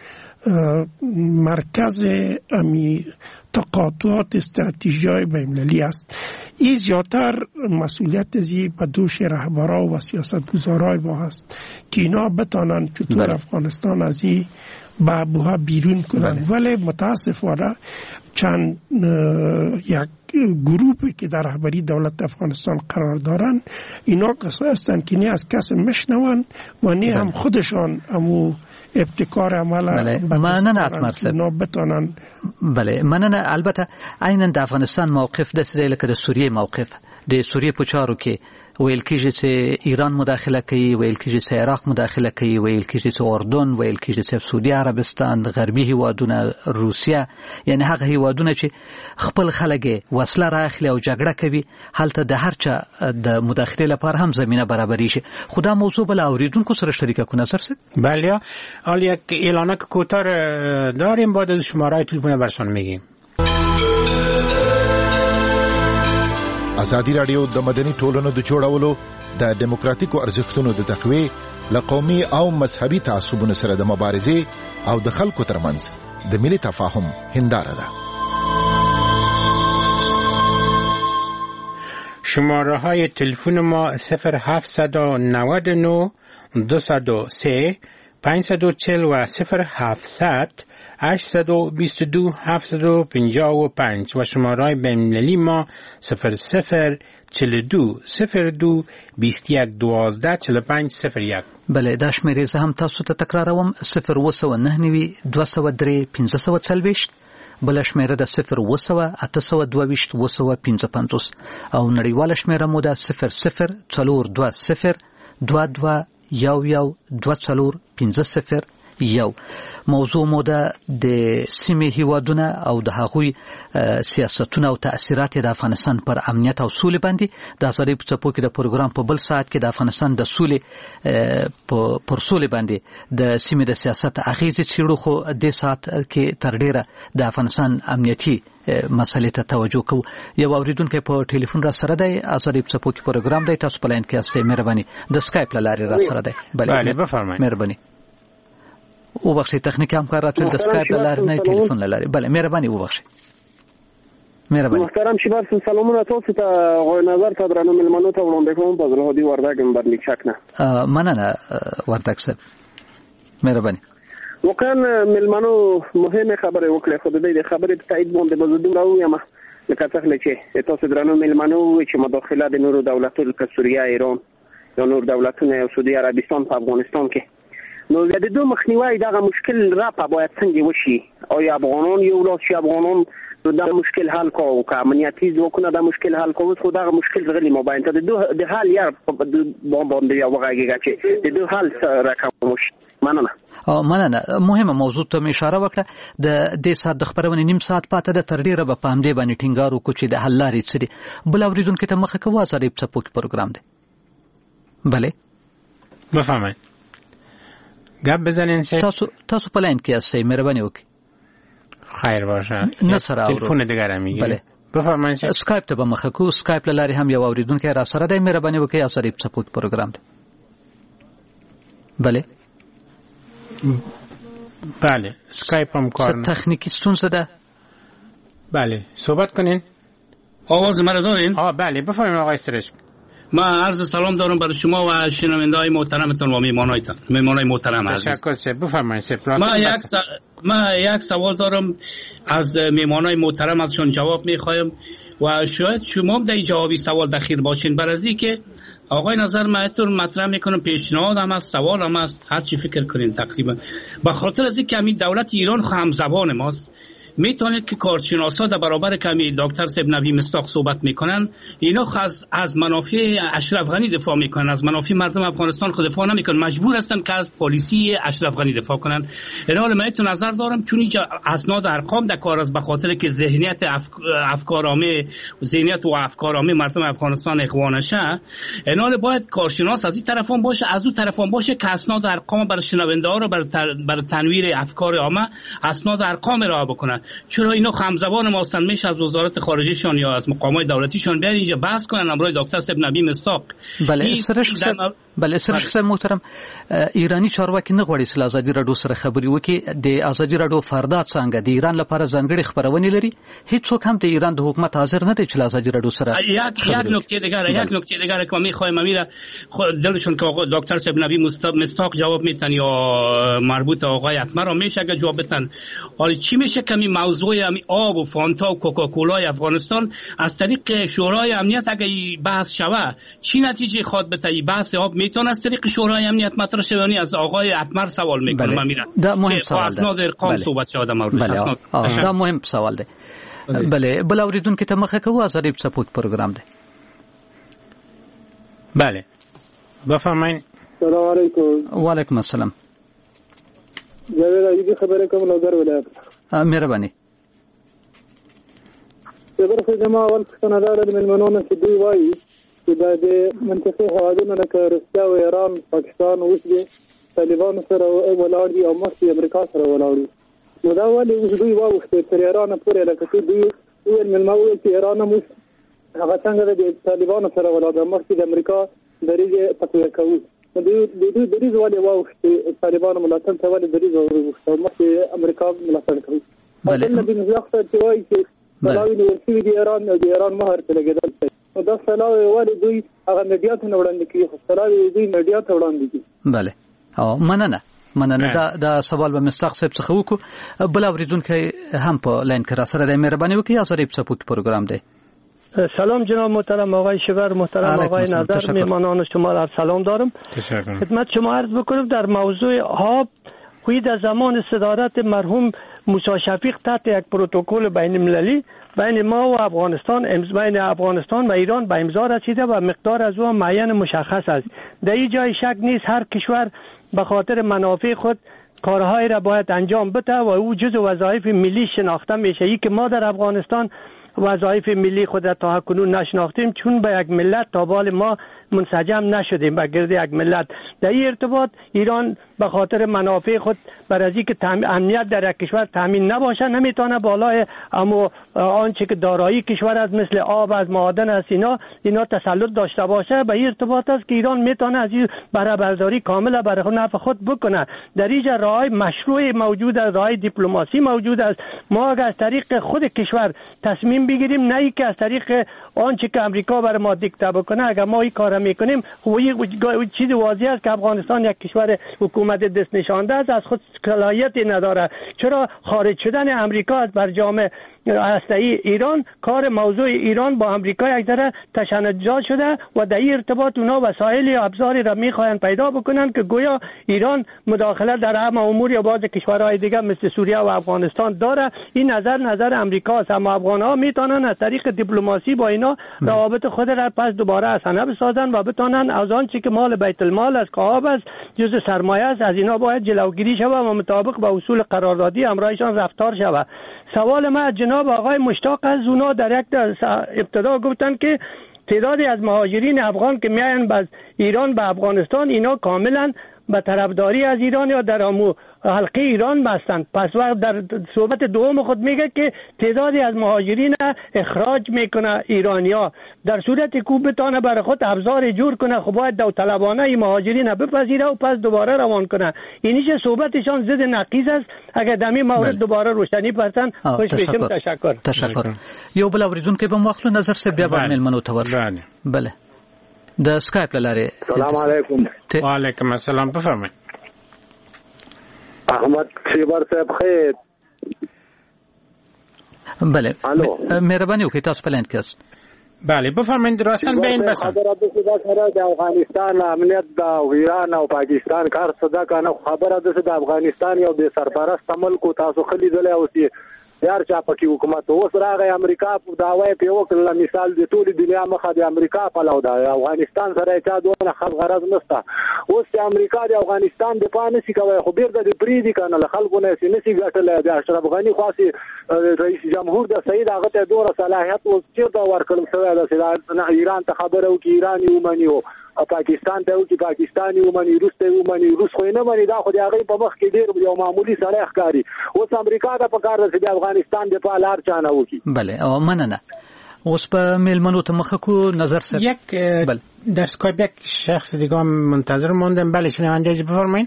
مرکز امی تقاطعات استراتژی‌های بین‌المللی است. این زیادتر مسئولیت ازی به دوش رهبران و سیاستگزارای ما است که اینا بتانن چطور افغانستان از این به بوها بیرون کنند. ولی متاسفانه چند یک گروهی که در رهبری دولت افغانستان قرار دارند اینا کسایی هستند که نه از کس میشنوند و نه هم خودشان امو ابتکار عمل مننه اتمرسه بتانن. بله مننه. البته عیناً د افغانستان موقف داسې دی لکه د سوریې موقف. د سوریې په چارو کې ویل کېږي چې ایران مداخله کوي، ویل کېږي چې عراق مداخله کوي، ویل کېږي چې اردن، ویل کېږي چې سعودي عربستان، غربي هیوادونه، روسیه، یعنی هغه هیوادونه چې خپل خلک وسله راخلي او جګړه کوي هلته د هر چا د مداخله لپاره هم زمینه برابرې شي. خدا موضوع بل اوریدونکو سره شریک کنه سرسه. بله حال یک اعلانک کوتاه داریم، بعد از شماره تلفن برشان میگیم. ازادي رادیو د مدني ټولنو د جوړولو د دیموکراتیکو ارزښتونو د تقویې لقومي او مذهبي تعصبونو سره د مبارزې او د خلکو ترمنځ د ملي تفاهم هنداره ده. شماره های تلفن ما صفر هفت نه نه دو صفر سه پنج چهار و صفر هفت هشت دو دو هفت دو پنجاه و پنج و شماره بین‌المللی ما صفر صفر چهل و دو صفر دو بیست و یک دوازده چهل و پنج صفر یک. بله دا شمیرې زه هم تاسو ته تکراروم صفر اوه سوه نهه نوي دوه سوه درې پنځه سوه څلوېښت، بله شمیره ده صفر اوه سوه اته سوه دوه ویشت اوه سوه پنځه پنځوس او نړیواله شمیره مو ده صفر صفر څلور دوه صفر دوه دوه یو یو دوه څلور پنځه صفر یو. موضوع مو ده د سیمې هیوادونه او د هغوی سیاستونه او تأثیرات د افغانستان پر امنیت او سولې باندې. د ازادۍ په څپو کې د پروګرام په بل ساعت کې د افغانستان د سولې پر سولې باندې د سیمې د سیاست اغیزې څیړو، خو د ساعت کې تر ډیره د افغانستان امنیتي مسلې ته توجه کوو. یو اوریدونکی په ټلیفون را سره دی. ازادۍ په څپو کې پروګرام دی، تاسو په لاین کې یاستئ. مهرباني د اسکایپ له لارې را سره دی. بله بفرمایئ. مهرباني وبخشي تخنیکی همکارات د اسکایپ له لارې نه ټلیفون له لارې. بله مهرباني وبخشي. مهرباني. محترم شباب سلامونه تاسو ته. غوی نظر ته درنو ملمنو ته وړاندې کوم په زلهادي وردګ برنیک شکنه. مننه وردګ صاحب. مهرباني. واقعا ملمنو مهمه خبره وکړه، خو د دې خبرې په تایید باندې بزدم راویم لکه څنګه چې تاسو درنو ملمنو چې مداخله د نورو دولتونو لکه سوریه، ایران یا نور دولتونه او سعودي عربستان په افغانستان کې نو د دې مخنیوي دغه مشکل را په باید څنګه وشي؟ آیا افغانان یو لاس شي افغانان دا مشکل حل کوو که امنیتي ځواکونه دا مشکل حل کوو؟ خو دغه مشکل غلی مابین ته د حل یا باندې یو وغږیږي چې د دې حل راکوم وشي. مننه. مننه. مهمه موضوع ته اشاره وکړه. د دې ساعت د خبرونې نیم ساعت پاته د تر ډیره به په همدې باندې ټینګار وکړو چې د حل لارې څه دي. بل اوریدونکو ته مخه کوو. ازادۍ په څپو کې پروګرام دی. بله بفهمئ. گپ بزنین شه. تاسو تاسو په لاین کې یاستئ. مهرباني وکړئ. خیر باشه. نه سره تلفن دیگر هم میگیری. بله بفرمایئ. اسکایپ ته به مخه کو. اسکایپ له لارې هم یو اوریدونکی را سره دی. مهرباني وکړئ. ازادۍ په څپو کې پروګرام دی. بله بله اسکایپ هم کار نه. تخنیکی ستونزه ده. بله صحبت کنین. آواز مرا دارین؟ آه بله بفرمایید آقای سرش. من عرض سلام دارم برای شما و شنونده‌های محترمتون و میهمانایتان. میهمانای محترم عزیز. تشکر سه بفرمایید. من یک س... من یک سوال دارم از میهمانای محترم ازشون جواب میخوایم و شاید شما در جوابی سوال دخیل باشین. برای که آقای نظر مایتون مطرح میکنم، پیشنهاد هم است، سوال هم است، هر چی فکر کنین تقریبا. به خاطر از اینکه همین دولت ایران هم زبان ماست، میتونید که کارشناسا در برابر کمی دکتر صاحب نبی مصداق صحبت میکنن، اینا از از منافع اشرف غنی دفاع میکنن، از منافع مردم افغانستان خود دفاع نمیکنن، مجبور هستن که از پالیسی اشرف غنی دفاع کنن. این حال من تو نظر دارم چون اینجا اسناد ارقام در کار است، به خاطر که ذهنیت اف... افکارامه ذهنیت و افکارامه مردم افغانستان اخوانشه، این حال باید کارشناس از این طرفون باشه، از اون طرفون باشه که اسناد ارقام برای شنونده ها رو برای تر... برای تنویر افکار عامه اسناد ارقام را بکنن. چرا اینا همزبان ما هستند؟ میشه از وزارت خارجهشان یا از مقامات دولتیشان بیان اینجا بحث کنن امروز دکتر صاحب نبی مصداق. بله سرش بله سرش صاحب محترم ایرانی چارواکي نه غواړي چې ازادي راډیو سره خبري وکړي. د ازادي راډیو فردات څنګه د ایران لپاره ځانګړي خبرونه لري؟ هیڅوک هم د ایران د حکومت حاضر نه دی چې ازادي راډیو سره یک یک نکته دیگر یک نکته دیگر که میخوایم امیر دلشون که آقا دکتر صاحب نبی مصداق جواب میتن یا مربوط آقای اتمر را میشه که جواب بدن. حالا چی میشه که می موضوع امی آب و فانتا و کوکاکولای افغانستان از طریق شورای امنیت اگه بحث شوه چی نتیجه خواد بده؟ این بحث آب میتونه از طریق شورای امنیت مطرح شوه؟ از آقای اتمر سوال میکنم امیر. دا مهم سوال ده. اسناد ارقام صحبت شده در مورد اسناد. دا مهم سوال ده. بله بل اوریدونکو ته مخه کوو ازادي سپورت پروګرام ده. بله بفرمایئ. السلام علیکم. و علیکم السلام. جاوید ایدی خبره کوم لوګر ولایت. مهرباني. خبر خدمه اول څنګه دار ملمنونه چې دوی وایي چې د منطقي هوادونو نه روسیا او ایران پاکستان اوس دي طالبان سره ولاړ دي او مخکې امریکا سره ولاړ دي. نو دا ولې اوس دوی واوښتي تر ایران پورې لکه دوی دوی ملمه وایي چې ایران هم هغه څنګه د طالبان سره ولاړ دي مخکې د امریکا دریږي تقویه کوي. دوی دوی دریځ ولې واوښتي طالبان ملاتړ ته ولې دریځ واوښتي مخکې امریکا ملاتړ کوي. بله نبی مصداق ته وایي چې سلاوی نیول شوي د ایران د ایران مهر ته لګېدل شي. نو دا سلاوی ولې دوی هغه میډیا ته وړاندې کوي خو سلاوی دوی میډیا ته وړاندې کوي. بله او مننه مننه دا دا سوال به مستق صاحب څخه وکړو. بل اوریدونکي هم په لاین کې را سره د مهرباني وکړي ازادي سپورت پروګرام دی. سلام جناب محترم آقای شبر، محترم آقای نظر، میهمانان شما را سلام دارم. خدمت شما عرض بکنم در موضوع آب خوی در زمان صدارت مرحوم موسی شفیق تحت یک پروتکل بین المللی بین ما و افغانستان بین افغانستان و ایران به امضا رسیده و مقدار از آن معین مشخص است. در این جای شک نیست هر کشور به خاطر منافع خود کارهای را باید انجام بده و او جزء وظایف ملی شناخته میشه. ای که ما در افغانستان وظایف ملی خود را تا کنون نشناختیم چون به یک ملت تا بال ما منسجم نشدیم به گرد یک ملت. در این ارتباط ایران به خاطر منافع خود بر از اینکه امنیت در یک کشور تامین نباشه نمیتونه بالای اما آنچه که دارایی کشور از مثل آب از معادن از اینا اینا تسلط داشته باشه. به این ارتباط است که ایران میتونه از این بهره برداری کامل برای نفع خود بکنه. در اینجا راهی مشروع موجود است، راهی دیپلماسی موجود است. ما اگر از طریق خود کشور تصمیم بگیریم نه ای که از طریق آنچه که امریکا بر ما دیکته بکنه اگر ما این کار میکنیم خب این چیز واضح است که افغانستان یک کشور حکومت دست نشانده است، از خود صلاحیتی نداره. چرا خارج شدن امریکا از برجام هسته‌ای ایران کار موضوع ایران با امریکا یک ذره تشنجات شده و در این ارتباط اونا وسایل یا ابزاری را میخواهند پیدا بکنن که گویا ایران مداخله در همه امور یا بعض کشورهای دیگه مثل سوریه و افغانستان داره. این نظر نظر امریکا است، اما افغان‌ها میتونن از طریق دیپلماسی با اینا روابط خود را پس دوباره اسانه بسازن و بتونن از آن چیزی که مال بیت المال از کعاب است جزء سرمایه است از اینا باید جلوگیری شود و مطابق با اصول قراردادی همراهشان رفتار شود. سوال ما از جناب آقای مشتاق از اونا در یک ابتدا گفتن که تعدادی از مهاجرین افغان که میاین از ایران به افغانستان اینا کاملا به طرفداری از ایران یا در امو حلقه ایران بستند. پس وقت در صحبت دوم خود میگه که تعدادی از مهاجرین اخراج میکنه ایرانیا در صورتی که بتانه برای خود ابزار جور کنه خب باید داوطلبانه این مهاجرین بپذیره و پس دوباره روان کنه. اینیش صحبتشان ضد نقیض است. اگر دمی مورد دوباره روشنی پرتن خوش بشم. تشکر تشکر. یو بل اوریدونکو به مخلو نظر سه بیا باندې منو تور بله د اسکایپ لاره. السلام علیکم. و علیکم السلام. بفرمایئ. احمد شیبر صاحب خیر. بله مهرباني وکړئ تاسو پلان کې. بله بفرمایئ راستن به این بسن. خبره د سره د افغانستان امنیت د ایران او پاکستان کار صدا کنه خبره د افغانستان یو به سرپرست ملک تاسو خلی دلې اوسې یار چا پکې حکومت اوس راغی امریکا په داوی په وکړه مثال د ټولي دنیا مخه د امریکا په لور دا افغانستان سره چا دونه خلک غرض نشته. اوس چې امریکا د افغانستان د پانه سي کوي خو بیرته د بریدي کنه خلکو نه سي نسي ګټل. د اشرف غنی خاصي رئیس جمهور د سید هغه ته دوره صلاحیت اوس چې دا ورکړل شوی د سیدا ایران ته خبره وکي ایران یو منیو پاکستان ته وکي پاکستان یو منی روس ته یو منی روس خو نه منی دا خو د هغه په مخ کې ډیر یو معمولی سره ښکاری. اوس امریکا ته په کار رسیدي افغان افغانستان د په لار چانه وکي. بله او مننه. اوس په میلمنو ته مخه کو نظر سر یک بله در اسکایپ یک شخص دیگه هم منتظر موندم. بله شنونده از بفرمایید.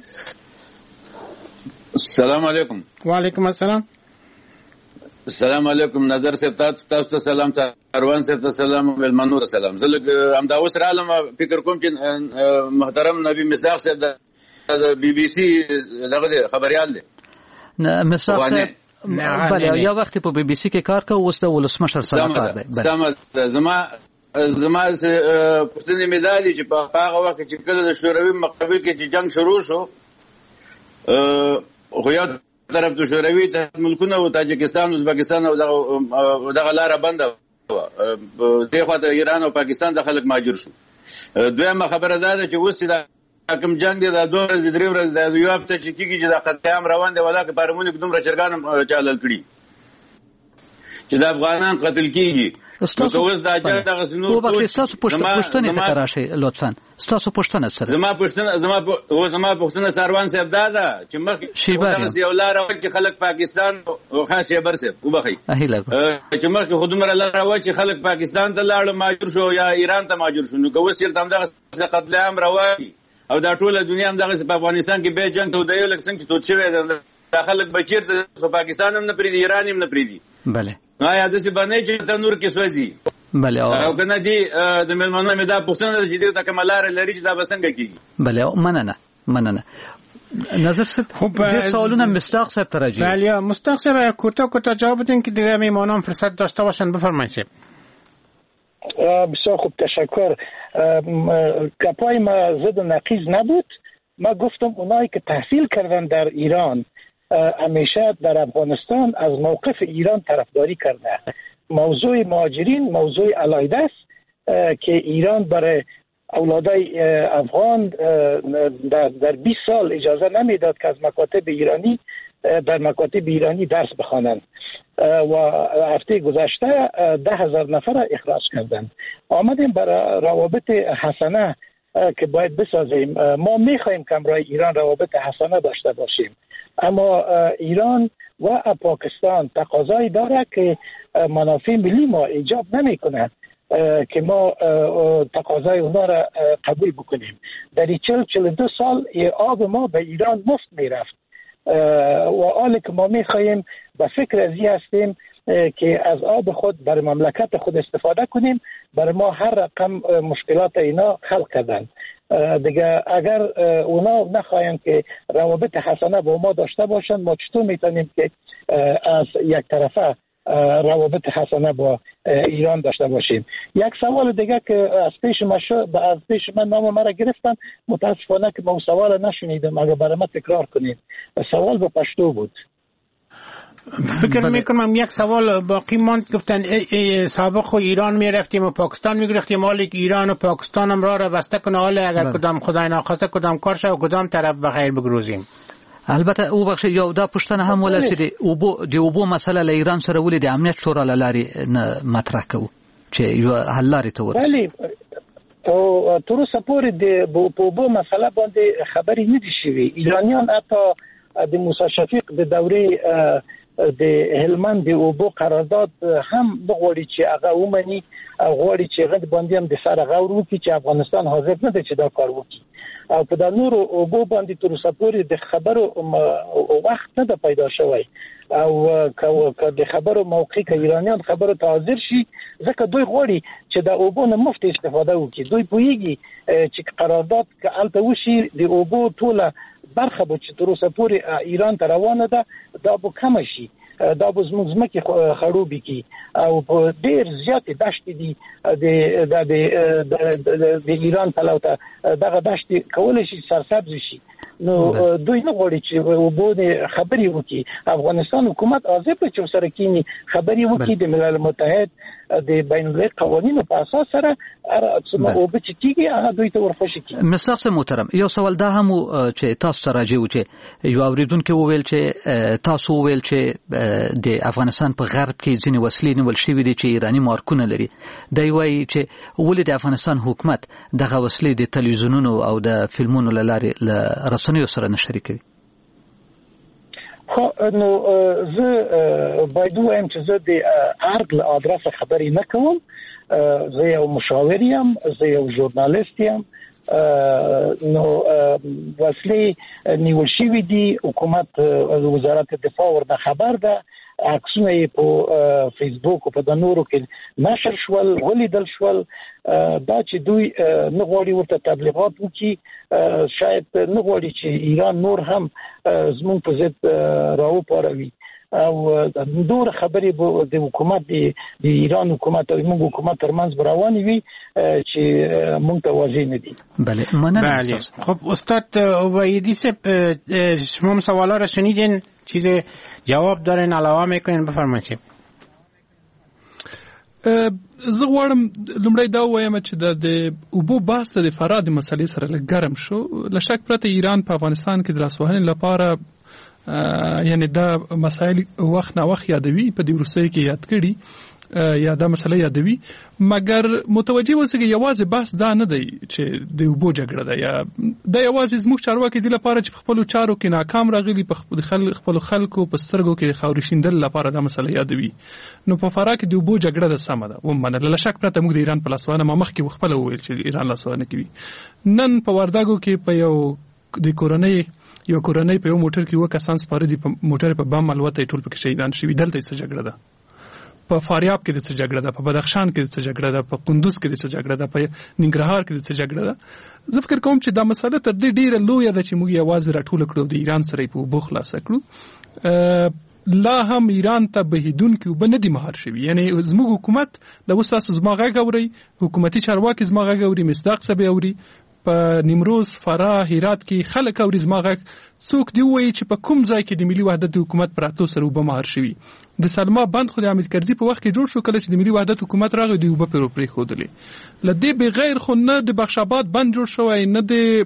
السلام علیکم. و علیکم السلام. السلام علیکم. نظر صاحب تاسو ته سلام، اروان صاحب ته سلام، میلمنو ته سلام. زه لږ همدا اوس رالم، فکر کوم چې محترم نبی مصداق صاحب د بی بی سی دغه خبريال دی. نه مصداق صاحب بله یا وخت په بی بی سی کې کار کوي، اوس د ولسمشر سره کار دی. سم زما زما پښتني مدالي چې په هغه وخت چې کله د شوروي مقابل کې چې جنگ شروع شو، خو یو طرف د شوروي ملکونه او تاجکستان او ازبکستان او دغه لاره بنده و، دغه ته ایران او پاکستان د خلک ماجر شو. دویمه خبره ده چې اوس د کوم جنگ دی د دوه ورځې درې ورځې د یو هفته چې کېږي چې د قتل روان دی، ولا که پارمونیک دومره چرګان چالل کړي چې د افغانان قتل کیږي. ستاسو اوس د اجازه دغه سنور په تاسو پښتنه ته راشي لطفا. ستاسو پښتنه سره زما پښتنه زما او زما پښتنه څاروان صاحب دا ده چې مخ دغه یو لار او چې خلک پاکستان او خاص شیبر صاحب وبخي چې مخ خودمره لار او چې خلک پاکستان ته لاړ ماجور شو یا ایران ته ماجور شو، نو کوم چیرته هم دغه قتل عام رواني او دا ټوله دنیا هم دغه په افغانستان کې به جنگ ته دی لکه څنګه چې توت شوی دی. دا خلک بچیر ته پاکستان هم نه پریدي، ایران هم نه پریدي. بله آیا د څه باندې چې تنور کې سوځي. بله او کنه دی د ملمنو مې دا پښتنه چې دا کمالار لري چې دا بسنګ کیږي. بله مننه مننه. نظر صاحب د سوالونه مستاق صاحب ترجی. بله مستاق صاحب کوتاه کوتاه جواب بدین که دیگه میمانان فرصت داشته باشن. بفرمایید. بسیار خوب تشکر. کپای ما ضد و نقیض نبود. ما گفتم اونایی که تحصیل کردن در ایران همیشه در افغانستان از موقف ایران طرفداری کرده. موضوع مهاجرین موضوع علیحده است که ایران برای اولادای افغان در در بیست سال اجازه نمیداد که از مکاتب ایرانی در مکاتب ایرانی درس بخوانند و هفته گذشته ده هزار نفر اخراج کردند. آمدیم برای روابط حسنه که باید بسازیم. ما میخوایم که برای ایران روابط حسنه داشته باشیم، اما ایران و پاکستان تقاضایی داره که منافع ملی ما ایجاب نمیکنه که ما تقاضای اونا را قبول بکنیم. در چهل چهل دو سال آب ما به ایران مفت میرفت و حالی که ما میخوایم به فکر ازی هستیم که از آب خود برای مملکت خود استفاده کنیم. برای ما هر رقم مشکلات اینا حل کردن دیگه. اگر اونا نخواهیم که روابط حسنه با ما داشته باشن، ما چطور میتونیم که از یک طرفه روابط حسنه با ایران داشته باشیم؟ یک سوال دیگه که از پیش ما شد، از پیش من نام مرا گرفتن، متاسفانه که ما سوال نشنیدم، اگر برای ما تکرار کنید. سوال به پشتو بود. فکر میکنم یک سوال باقی ماند. گفتن ای ای سابق خو ایران میرفتیم و پاکستان میگرفتیم، حالی که ایران و پاکستان هم راه را بسته کنه، حالی اگر کدام خدای ناخواسته کدام کار شه و کدام طرف بخیر بگروزیم. البته او بخش یو دا پښتنه هم ولسیدي او بو دی او بو مسله ل ایران سره ولې د امنیت شورا لاري نه مطرح کوي چې یو حل لري ته ورسې. بله او تر اوسه پورې د بو بو مسله باندې خبرې نه دي شوي. ایرانیان حتی د موسی شفیق د دورې د هلمند د اوبو قرارداد هم بغوړي چې هغه ومني، غوړي چې غد باندې هم د سره غور وکړي چې افغانستان حاضر نه دی چې دا کار وکړي. او په د نورو اوبو باندې تر اوسه پورې د خبرو وخت نه ده پیدا شوی او که د خبرو موقع که ایرانیان خبرو ته حاضر شي، ځکه دوی غواړي چې د اوبو نه مفت استفاده وکړي. دوی پوهیږي چې قرارداد که هلته وشي د اوبو ټوله برخه به چې تر اوسه پورې ایران ته روانه ده دا به کمه شي، دا به زموږ ځمکې خړوبې کړي او په ډېر زیاتې دښتې دي د ایران پلو ته دغه دښتې کولی شي سرسبزې شي. نو دوی نه غواړي چې اوبو خبرې وکړي. افغانستان حکومت حاضر دی چې ورسره کینی خبرې وکړي د ملل متحد د بین المللي قوانینو په اساس سره څومره اوبه چې کیږي هغه دوی ته ورخوشي کړي. مستقص محترم یو سوال دا هم چې تاسو ته راځي و چې یو اوریدونکو وویل چې تاسو وویل چې د افغانستان په غرب کې ځینې وسلې نیول شوې دي چې ایرانی مارکونه لري. دی وایي چې ولې د افغانستان حکومت دغه وسلې د تلویزیونونو او د فلمونو له لارې له رسنیو سره نه شریکوي؟ خو نو زه باید وایم چې زه د ارګ له ادرسه خبرې نه کوم. زه یو مشاور یم، زه یو ژورنالیست یم. نو وسلې نیول شوې دي، حکومت وزارت دفاع ورنه خبر ده، عکسونه یې په فیسبوک او په د نورو کې نشر شول، ولیدل شول. دا چې دوی نه غواړي ورته تبلیغات وکړي، شاید نه غواړي چې ایران نور هم زموږ په ضد راوپاروي او نور خبرې د حکومت د ایران حکومت او موږ حکومت ترمنځ روانې وي چې موږ ته واضح نه دي. بله مننه. خب استاد وحیدی صاحب، شما سوالا را شنیدین، چیز جواب دارین علاوه میکنین؟ بفرمایید. زه غواړم لومړی دا وایم چې د اوبو بحث د فراه د مسلې سره لږ ګرم شو. له شک پرته ایران په افغانستان کې د لاسوهنې لپاره یعنی دا مسایل وخت نه وخت یادوي، په دې وروستیو کې یاد کړي یا دا مسله یادوي، مګر متوجه اوسئ یوازې بحث دا نه دی چې د اوبو جګړه ده، یا دا یوازې زموږ چارواکي دي لپاره چې په خپل چارو کې ناکام راغلي، په خپل خلکو په سترګو کې د خاورې شیندل لپاره دا مسله یادوي. نو په فراه کې د اوبو جګړه ده سمه ده ومنل، له شک پرته موږ د ایران په لاسوهنه ما مخکې خپل وویل چې ایران لاسوهنه کوي. نن په وردګو کې په یو د کورنۍ یو کورنۍ په یو موټر کې و کسان سپاره دي، په موټر په بم الوته ټول پکې شهیدان شوي. دلته څه جګړه ده؟ په فاریاب کې د څه جګړه ده؟ په بدخشان کې د څه جګړه ده؟ په کندوز کې د څه جګړه ده؟ په ننګرهار کې د څه جګړه ده؟ زه فکر کوم چې دا مسله تر دې ډیره لویه ده چې موږ یوازې راټول کړو د ایران سره په اوبو خلاص کړو. لا هم ایران ته بهیدونکي اوبه نه دي مهار شوي. یعنی زموږ حکومت د اوس تاسو زما غږ اورئ، حکومتي چارواکي زما غږ اوري، مصداق صاحب اوري، په نیمروز، فراه، هرات کې خلک اوري زما غږ. څوک دی وایي چې په کوم ځای کې د ملي وحدت حکومت پراتو سره اوبه مهار شوي؟ د سلما بند خو د حامد کرزي په وخت کې جوړ شو، کله چې د ملي وحدت حکومت راغی د اوبه پرو پرې خودلې. ل دې بغیر خو نه د بخش آباد بند جوړ شوی، نه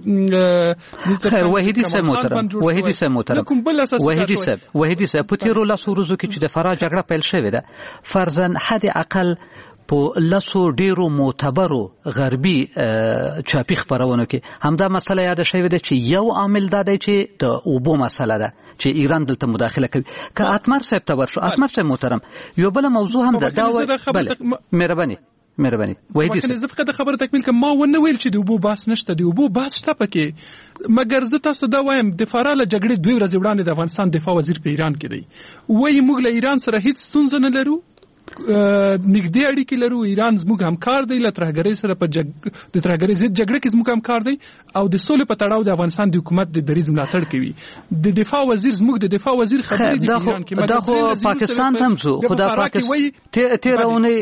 د خیر وحیدی صاحب محترم وحیدی صاحب محترم وحیدی صاحب وحیدی صاحب په تیرو لاسو ورځو کې چې د فراه جګړه پیل شوې ده، فرضاً حد اقل په لاسو ډیرو معتبرو غربي چاپی خبرونو کې همدا مسله یاد شوې ده چې یو عامل دا دی چې د اوبو مسله ده چې ایران دلته مداخله کوي. که اتمر صاحب ته ورشو، اتمر صاحب محترم، یو بل موضوع هم ده. دا بله مهرباني مهرباني وحیدی صاحب زه فقط خبره تکمیل کوم. ما ونه ویل چې د اوبو بحث نشته، د اوبو بحث شته پکې، مګر زه تاسو دا وایم د فراه له جګړې دوی ورځې وړاندې د افغانستان دفاع وزیر په ایران کې دی، وایي موږ له ایران سره هیڅ ستونزه نه لرو، نږدې اړیکې لرو، ایران زموږ همکار دی، له ترهګرۍ سره په جګ د ترهګرۍ ضد جګړه کې زموږ همکار دی، او د سولې په تړاو د افغانستان د حکومت د دریځ ملاتړ کوي. د دفاع وزیر زموږ د دفاع وزیر خبرې دي ایران کې، دا خو پاکستان هم زو خدا پاکستان تیرونه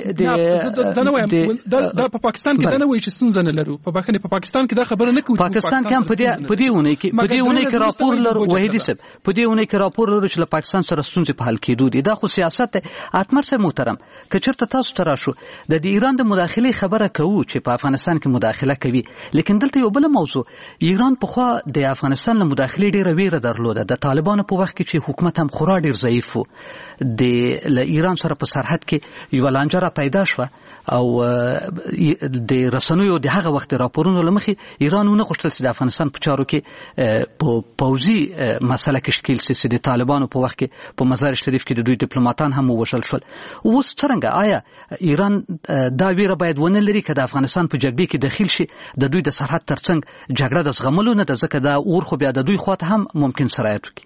د دا په پاکستان کې دا نه وایي چې ستونزه نه لرو، په بخنه په پاکستان کې دا خبره نه کوي. پاکستان کې هم په دې په دې ونه کې په دې ونه کې راپور لرو وحیدی صاحب، په دې ونه کې راپور لرو چې له پاکستان سره ستونزې په حل کېدو دي. دا خو سیاست دی. اتمر صاحب محترم، که چېرته تاسو ته راشو د ایران د مداخلې خبره کوو چې په افغانستان کې مداخله کوي، لیکن دلته یو بل موضوع، ایران په خوا د افغانستان له مداخلې ډیره ویره درلوده. د طالبانو په وخت کې چې حکومت هم خورا ډیر ضعیف و، د ایران سره په سرحد کې یو لانجه را پیدا شوه او د رسنیو د هغه وخت راپورونو لمخې ایران نه غوښتل چې د افغانستان په چارو کې په پوځي مسله کې شکیل سي. د طالبانو په وخت کې په مزار شریف کې د دوی ډیپلوماټان هم ووژل شول. اوس څنګه آیا ایران دا ویره باید ونه لري که د افغانستان په جګړه کې داخل شي د دوی د سرحد ترڅنګ جګړه د زغملو نه ده، ځکه دا اور خو بیا د دوی خواته هم ممکن سرایت وکړي؟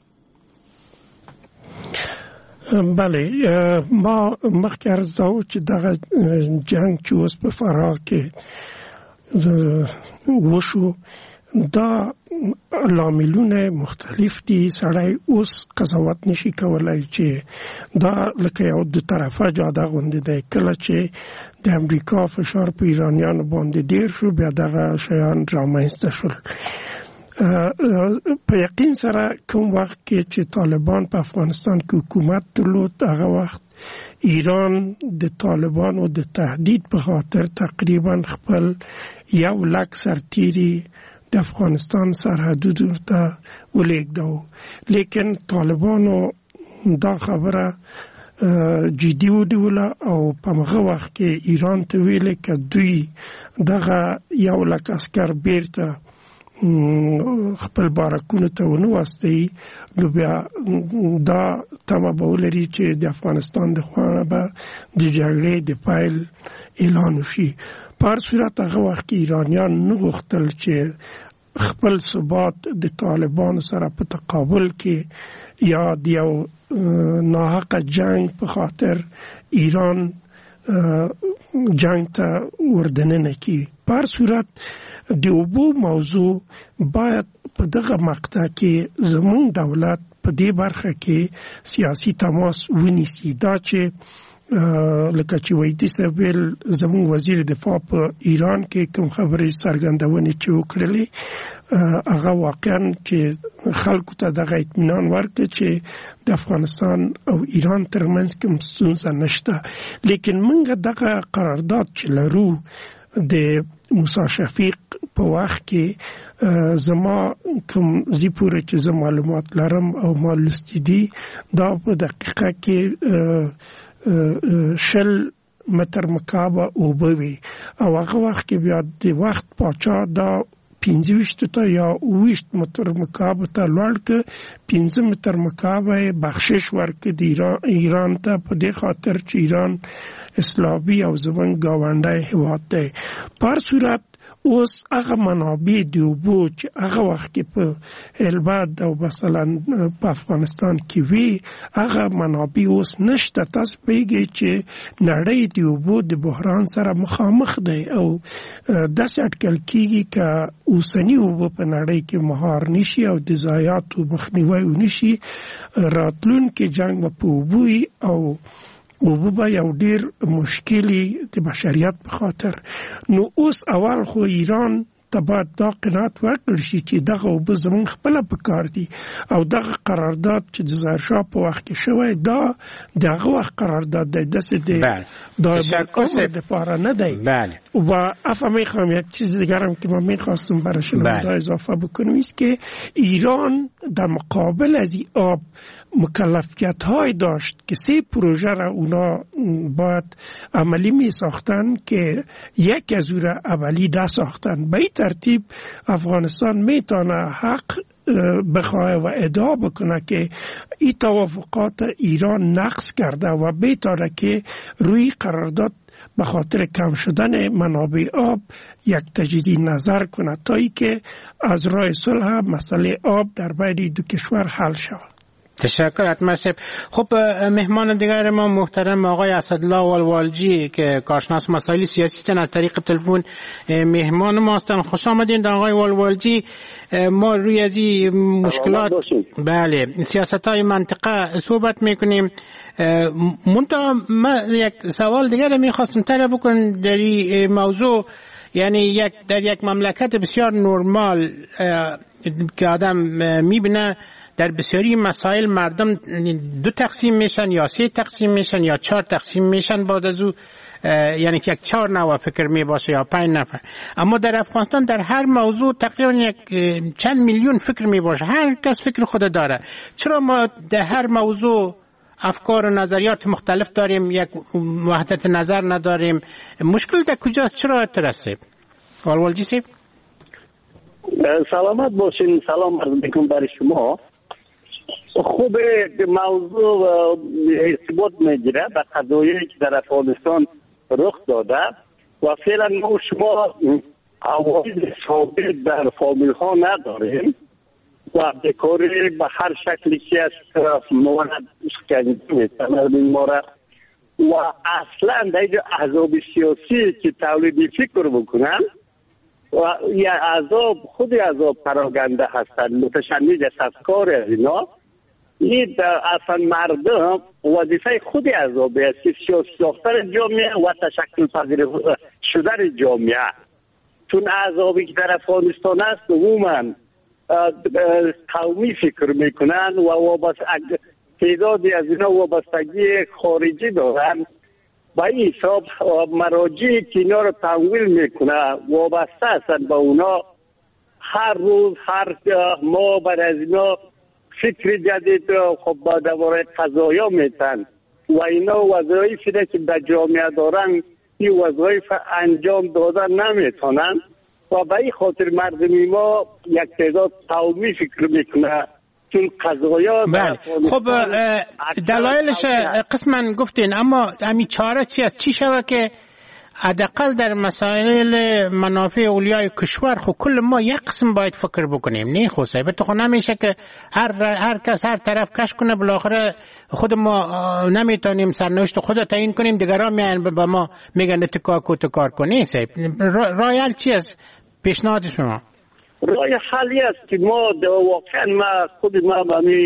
بله، ما مخکې عرض داو چې دغه جنگ چې اوس په فراه کې وشو دا لاملونه مختلف دي. سړی اوس قضاوت نشي کولای چې دا لکه یو د طرفه جاده غوندې دی. کله چې د امریکا فشار په ایرانیانو باندې ډیر شو، بیا دغه شیان رامنځته شول. په یقین سره کوم وخت کې چې طالبان په افغانستان کې حکومت درلود، هغه وخت ایران د طالبانو د تهدید په خاطر تقریبا خپل یو لک سرتیري د افغانستان سرحدونو ته ولېږدو، لیکن طالبانو دا خبره جدي ونیوله او په هغه وخت کې ایران ته ویل چې دوی دغه یو لک عسکر بیرته خپل بارکونه ته ونه واسطي نو بیا دا تمه به ولري چې د افغانستان د خوانه به د جګړې د پایل اعلان وشي. په هر صورت هغه وخت کې ایرانیان نه غوښتل چې خپل ثبات د طالبانو سره په تقابل کې یا د یو ناحقه جنگ په خاطر ایران جنگ ته وردننه کی. په هر صورت د اوبو موضوع باید په دغه مقطع کې زموږ دولت په دې برخه کې سیاسي تماس ونیسي. دا چې لکه چې وایي سبیل زموږ وزیر دفاع په ایران کې کوم خبرې څرګندونې چې وکړلې هغه واقعا چې خلکو ته دغه اطمینان ورکړي چې د افغانستان او ایران ترمنځ کوم ستونزه نشته. لیکن موږ دغه قرارداد چې لرو د موسی شفیق په وخت کې زما کوم زی پوره چې زما معلومات لرم او ما لستی دي دا په دقیقه کې شل متر مکعب اوبه وي او هغه وخت کې بیا د وخت پاچا دا پنځه ویشت تا یا اوویشت متر مکعب ته لوړ که پنځه متر مکعب بخشش ورکړي د ایران ایران ته په دې خاطر چې ایران اسلامي او زموږ ګاونډی هېواد دی. په هر صورت اوس هغه منابع د اوبو چې هغه وخت کې په هلمند او مثلا په افغانستان کې وي هغه منابع اوس نشته. تاسو پوهیږئ چې نړۍ د اوبو د بحران سره مخامخ دی او داسې اټکل کېږي که اوسني اوبه په نړۍ کې مهار نشي او د ضایعاتو مخنیوی ونشي راتلونکي جنگ به په اوبو وي او اوبه به یو ډیر مشکلی د بشریت په خاطر. نو اوس اول خو ایران ته باید دا قناعت ورکړل شي چې دغه اوبه زموږ خپله پکار دي او دغه قرارداد چې د ظاهرشاه په وخت کې شوی دا دغه وخت قرارداد دی داسې د دایمالکوم دپاره نه دی. و افا میخوام یک چیز دیگرم که من میخواستم برای شنونده اضافه بکنم است که ایران در مقابل از این آب مکلفیت های داشت که سه پروژه را اونا باید عملی می ساختن که یک از او را اولی ده ساختن. به این ترتیب افغانستان میتونه حق بخواه و ادعا بکنه که این توافقات ایران نقض کرده و بیتاره که روی قرارداد به خاطر کم شدن منابع آب یک تجدید نظر کنه تا ای که از راه صلح مسئله آب در بین دو کشور حل شود. تشکر حتما سیب. خب مهمان دیگر ما محترم آقای اسدالله والوالجی که کارشناس مسائل سیاسی هستند از طریق تلفن مهمان ما هستند. خوش آمدین آقای والوالجی. ما روی از این مشکلات بله سیاست های منطقه صحبت میکنیم. منتها ما یک سوال دیگر میخواستم طرح بکنم در این موضوع. یعنی یک در یک مملکت بسیار نرمال که آدم میبینه در بسیاری مسائل مردم دو تقسیم میشن یا سه تقسیم میشن یا چهار تقسیم میشن بعد از او یعنی که یک چهار نوع فکر می باشه یا پنج نفر. اما در افغانستان در هر موضوع تقریبا یک چند میلیون فکر می باشه. هر کس فکر خود داره. چرا ما در هر موضوع افکار و نظریات مختلف داریم یک وحدت نظر نداریم؟ مشکل در کجاست؟ چرا اترسه؟ والوالجی سیب سلامت باشین. سلام عرض میکنم برای شما. خوب موضوع ارتباط میگیره به قضایی که در افغانستان رخ داده و فعلا ما شما عواید ثابت در فامیل ها نداریم و بکاری به هر شکلی که از طرف مورد شکنجه میتنه ما را و اصلا در احزاب سیاسی که تولید فکر بکنن و یا عذاب خود عذاب پراگنده هستند متشنج از افکار از اینا. این اصلا مردم وظیفه خود عذاب است که ساختن جامعه و تشکل پذیر شدن جامعه. چون عذابی که در افغانستان است عموما قومی فکر میکنن و وابسته تعدادی از اینا وابستگی خارجی دارن. با این حساب مراجعی که اینا رو تمویل میکنه وابسته هستن با اونا. هر روز هر ماه بعد از اینا فکر جدید خب با دواره قضایا میتن و اینا وظایفی ده که در جامعه دارن این وظایف انجام دادن نمیتونن و به این خاطر مردمی ما یک تعداد قومی فکر میکنه چون قضایا بله. خب دلایلش قسما گفتین، اما همین چاره چی است؟ چی شود که حداقل در مسائل منافع اولیای کشور خب کل ما یک قسم باید فکر بکنیم، نه خب صاحب خب نمیشه که هر هر کس هر طرف کش کنه، بالاخره خود ما نمیتونیم سرنوشت خود تعیین کنیم، دیگران میان به ما میگن اتکا کو تکار کنی. صاحب راه حل چی است پیشنهاد شما؟ راه حلی است که ما واقعا ما خود ما بمی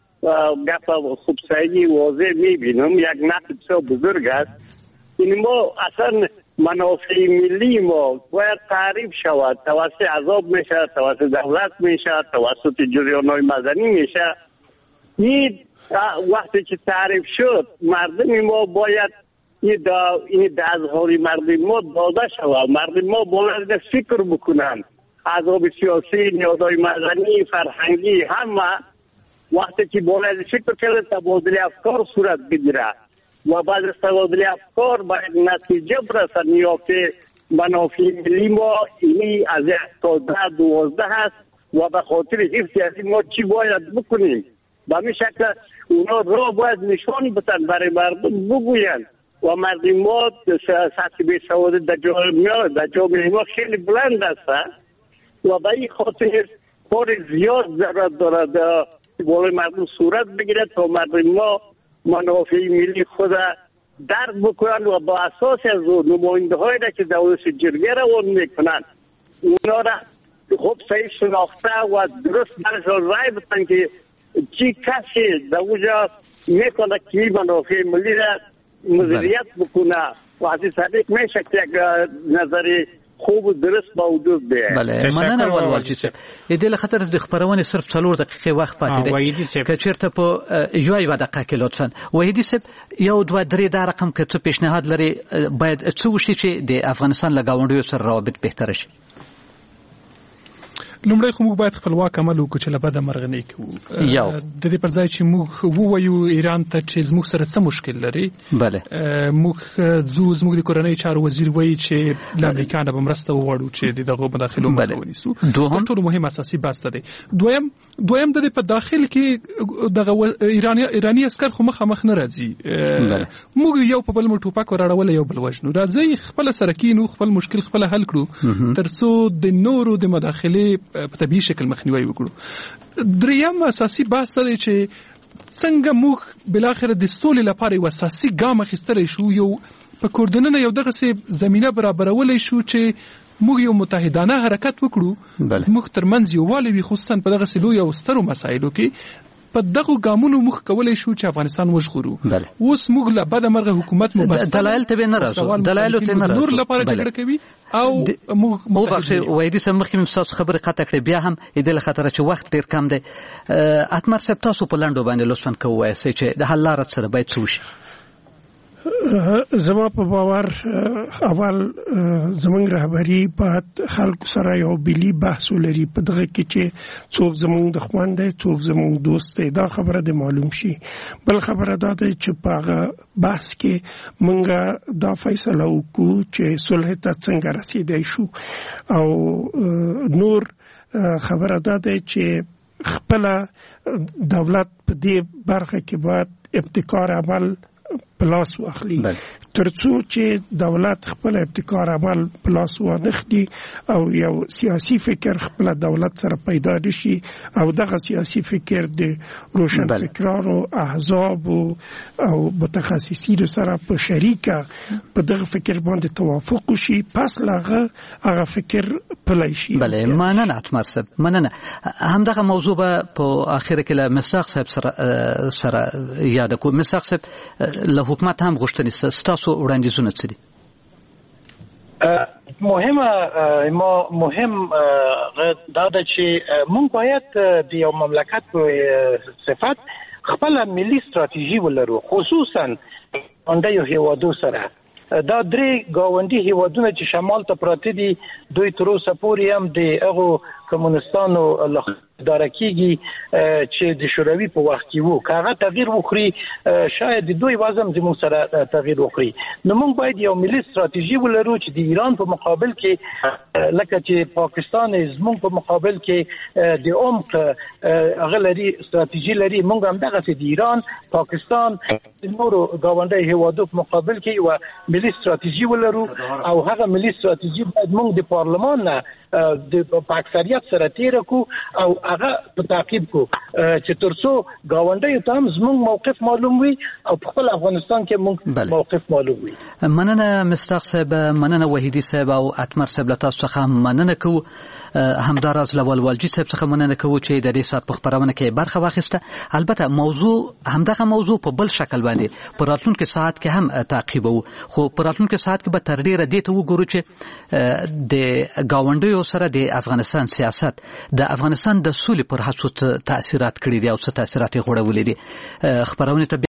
گپ خوب صحیح واضح میبینم، یک نقد بسیار بزرگ است. این ما اصلا منافع ملی ما باید تعریف شود، توسط عذاب میشه، توسط دولت میشه، توسط جریان‌های مدنی میشه. این وقتی که تعریف شد مردم ما باید این دا این دازهاری مردم ما داده شود، مردم ما باید فکر بکنن، عذاب سیاسی، نیازهای مدنی، فرهنگی همه وقتی که باید فکر کرد تبادل افکار صورت بگیره و بعد از تبادل افکار باید نتیجه برسد. نیافته منافع ملی ما اینی از اقتدار دوازده هست و به خاطر حفظ از ما چی باید بکنیم. به همین شکل اونا را باید نشان بدن برای مردم بگوین و مردم ما سطح بیسوادی در جامعه ما خیلی بلند است و به این خاطر کار زیاد ضرورت دارد بالای مردم صورت بگیرد تا مردم ما منافع ملی خود درک بکنن و با اساس از نماینده هایی که دولت جرگه روان میکنن اونا را خوب صحیح شناخته و درست برشان رای بتن که چی کسی در اونجا میکنه که منافع ملی را مدیریت بکنه و از این صدیق میشه که یک نظری خوب و درست با وجود بیاید. بله مننه ولوالچی صاحب. دې له خاطر د خبرونه صرف څلور دقیقې وخت پاتې دی که چیرته په یو یو دقیقه کې لطفا وحیدی صاحب یو دوه درې دا رقم که څه پیشنهاد لري باید څه وشي چې د افغانستان له ګاونډیو سره روابط بهتر شي؟ لومړی خو موږ باید خپلواک عمل وکړو چې له بده مرغه نه کوو. د دې پر ځای چې موږ ووایو ایران ته چې زموږ سره څه مشکل لري، بله موږ زو زموږ د کورنۍ چارو وزیر وایي چې له امریکا نه به مرسته وغواړو چې د دغه مداخلو مخه ونیسو. تر ټولو مهم اساسي بحث دی. دویم دویم د دې په داخل کې دغه ایرانی ایرانی عسكر خو مخامخ نه راځي. موږ یو په بل مو ټوپک وراړول یو بل وژنو. راځي خپل سره کینو، خپل مشکل خپل حل کړو ترڅو د نورو د مداخله په طبيعي شکل مخنیوي وکړو. دریم اساسي بحث دی چې څنګه موږ بل اخر د سولې لپاره یو اساسي ګام اخیستلی شو، یو په کوردیننه یو دغه سي زمينه برابرولای شو چې موږ یو متحدانه حرکت وکړو، موږ ترمنځ یو والی خصوصا په دغه سلو یو سترو مسایلو کې په دغه ګامونو موږ کولای شو چې افغانستان وژغورو. اوس موږ له بده مرغه حکومت مبستر دلایل ته نه راځو، دلایل ته نه راځو، نور لپاره جګړه کوي او موږ مو بخښه وایي چې مخکې مې تاسو خبره قطع کړې، بیا هم د دې خاطر چې وخت ډیر کم دی. اتمر صاحب تاسو په لاندو باندې لطفا کوی چې د حل لار سره باید څه وشي؟ زما په باور اول زمونږ رهبری باید خلکو سره یو بلی بحث ولري په دغه کې چې څوک زمونږ د خوان دی، څوک زمونږ دوست دی، دا خبره د معلوم شي. بل خبره دا ده چې په هغه بحث کې مونږه دا فیصله وکړو چې صلح ته څنګه رسیدای شو، او نور خبره دا ده چې خپل دولت په دې برخه کې باید ابتکار عمل پلاس واخلي ترڅو چې دولت خپل ابتکار عمل پلاس وانخلي او یو سیاسي فکر خپل دولت سره پیدا شي او دغه سیاسي فکر د روشن فکرانو احزاب او متخصصین سره په شریکه په دغه فکر باندې توافق شي، پس لاغه هغه فکر پلی شي. بله مننه اتمر صاحب، مننه. همدغه موضوع په اخر کې له مساق صاحب سره سره یاد کو. مساق صاحب له حکومت هم غوښتنې ستاسو وړاندیزونه څه دي؟ مهمه ما مهم دا ده چې موږ باید د یو مملکت په صفت خپل ملي ستراتیژي ولرو، خصوصا اندیو هیوادو سره. دا درې گاونډي هیوادونه چې شمال ته پراته دي دوی تر اوسه پورې هم د هغو کمونستانو له اداره کیږي چې د شوروي په وخت کې وو کاغه تغییر وکړي شاید دوی وازم زموږ سره تغییر وکړي نو موږ باید یو ملي ستراتیژي ولرو چې د ایران په مقابل کې لکه چې پاکستان زموږ په مقابل کې د عمق غلري ستراتیژي لري موږ هم دغه د ایران پاکستان نورو گاونډي هیوادو په مقابل کې یو ملي ستراتیژي ولرو او هغه ملي ستراتیژي باید موږ د پارلمان نه د اکثریت سره تیر کو او هغه په تعقیب کو چې ترڅو گاونډي ته هم زموږ موقف معلوم وي او په خپل افغانستان کې موږ موقف معلوم وي. مننه مستاق صاحب، مننه وحیدی صاحب او اتمر صاحب له تاسو څخه مننه کوو. همدار از لوال والجی صاحب څخه مننه کوو چې د دې سات په خبرونه کې برخه واخیسته. البته موضوع همدغه موضوع په بل شکل باندې په راتلونکي ساعت کې هم تعقیبو، خو په راتلونکي ساعت کې به تر ډیره دې ته وګورو چې د گاونډیو سره د افغانستان سیاست د افغانستان د سولې پر هڅو تاثیرات کړي دي او څه تاثیرات یې غوړولي دي. خبرونه